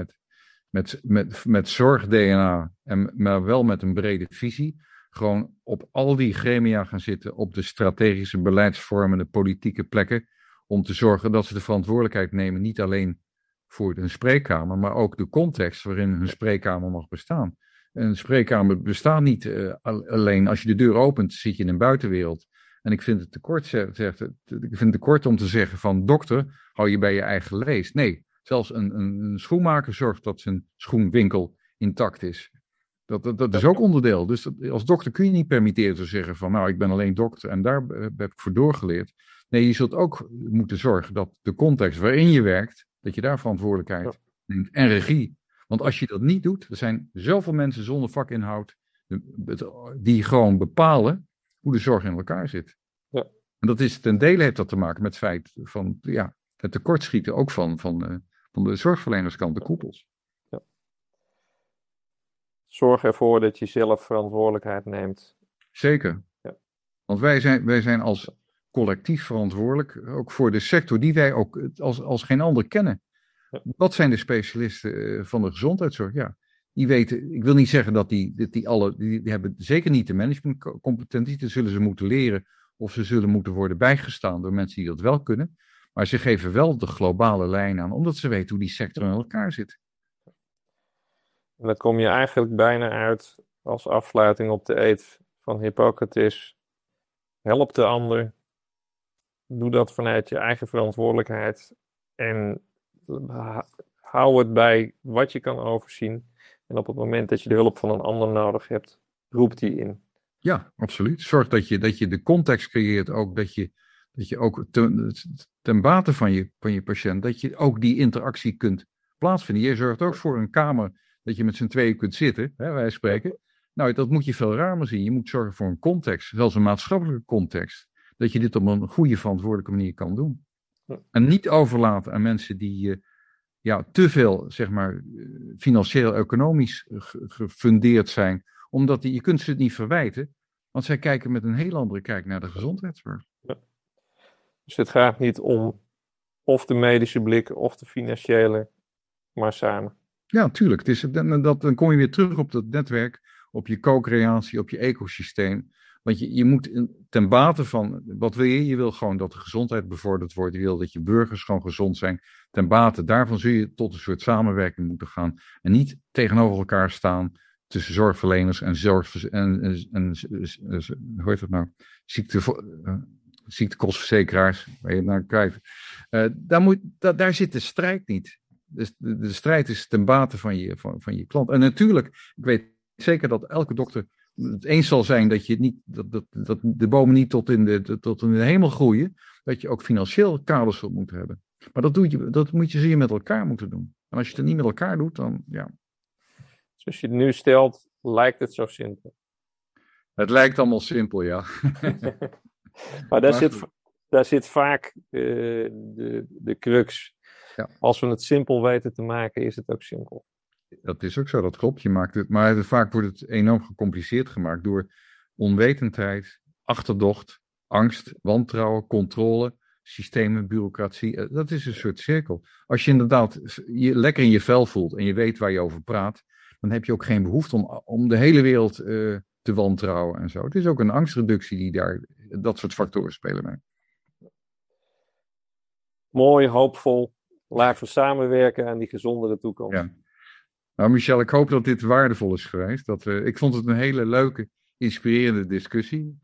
Speaker 1: met zorg-DNA, maar wel met een brede visie, gewoon op al die gremia gaan zitten, op de strategische beleidsvormende politieke plekken, om te zorgen dat ze de verantwoordelijkheid nemen, niet alleen voor hun spreekkamer, maar ook de context waarin hun spreekkamer mag bestaan. Een spreekkamer bestaat niet alleen als je de deur opent, zit je in een buitenwereld. En ik vind het te kort om te zeggen van dokter, hou je bij je eigen lees. Nee, zelfs een schoenmaker zorgt dat zijn schoenwinkel intact is. Dat is ook onderdeel. Dus als dokter kun je niet permitteren te zeggen van nou, ik ben alleen dokter en daar heb ik voor doorgeleerd. Nee, je zult ook moeten zorgen dat de context waarin je werkt, dat je daar verantwoordelijkheid neemt en regie. Want als je dat niet doet, er zijn zoveel mensen zonder vakinhoud die gewoon bepalen hoe de zorg in elkaar zit. Ja. En dat is ten dele heeft dat te maken met het feit van het tekortschieten ook van de zorgverlenerskant, de koepels.
Speaker 2: Ja. Zorg ervoor dat je zelf verantwoordelijkheid neemt.
Speaker 1: Zeker. Ja. Want wij zijn als collectief verantwoordelijk, ook voor de sector die wij ook als geen ander kennen. Ja. Wat zijn de specialisten van de gezondheidszorg? Ja, die weten, ik wil niet zeggen dat die hebben zeker niet de managementcompetentie, dat zullen ze moeten leren of ze zullen moeten worden bijgestaan door mensen die dat wel kunnen. Maar ze geven wel de globale lijn aan, omdat ze weten hoe die sector in elkaar zit.
Speaker 2: En dan kom je eigenlijk bijna uit als afsluiting op de eed van Hippocrates. Help de ander. Doe dat vanuit je eigen verantwoordelijkheid. En hou het bij wat je kan overzien. En op het moment dat je de hulp van een ander nodig hebt, roep die in.
Speaker 1: Ja, absoluut. Zorg dat je de context creëert ook. Dat je ook ten bate van je patiënt, dat je ook die interactie kunt plaatsvinden. Je zorgt ook voor een kamer dat je met z'n tweeën kunt zitten, hè, wij spreken. Nou, dat moet je veel ruimer zien. Je moet zorgen voor een context, zelfs een maatschappelijke context. Dat je dit op een goede, verantwoordelijke manier kan doen. Ja. En niet overlaten aan mensen die te veel, zeg maar, financieel-economisch gefundeerd zijn. Omdat je kunt ze het niet verwijten, want zij kijken met een heel andere kijk naar de gezondheidszorg.
Speaker 2: Ja. Dus het gaat niet om of de medische blik of de financiële, maar samen.
Speaker 1: Ja, tuurlijk. Dan kom je weer terug op dat netwerk, op je co-creatie, op je ecosysteem. Want je moet ten bate van, wat wil je? Je wil gewoon dat de gezondheid bevorderd wordt. Je wil dat je burgers gewoon gezond zijn. Ten bate daarvan zul je tot een soort samenwerking moeten gaan. En niet tegenover elkaar staan tussen zorgverleners en hoe heet dat nou? Ziektekostenverzekeraars, waar je het naar kijkt. Daar zit de strijd niet. Dus de strijd is ten bate van je klant. En natuurlijk, ik weet zeker dat elke dokter het eens zal zijn dat je niet dat de bomen niet tot in de hemel groeien, dat je ook financieel kaders zult moeten hebben. Maar dat moet je met elkaar moeten doen. En als je het niet met elkaar doet, dan ja.
Speaker 2: Zoals je het nu stelt, lijkt het zo simpel.
Speaker 1: Het lijkt allemaal simpel, ja.
Speaker 2: Maar daar zit vaak de crux. Ja. Als we het simpel weten te maken, is het ook simpel.
Speaker 1: Dat is ook zo, dat klopt. Je maakt het, maar vaak wordt het enorm gecompliceerd gemaakt door onwetendheid, achterdocht, angst, wantrouwen, controle, systemen, bureaucratie. Dat is een soort cirkel. Als je inderdaad je lekker in je vel voelt en je weet waar je over praat, dan heb je ook geen behoefte om de hele wereld te wantrouwen en zo. Het is ook een angstreductie die dat soort factoren spelen mee.
Speaker 2: Mooi, hoopvol. Laten we samenwerken aan die gezondere toekomst.
Speaker 1: Ja. Nou, Michel, ik hoop dat dit waardevol is geweest. Ik vond het een hele leuke, inspirerende discussie.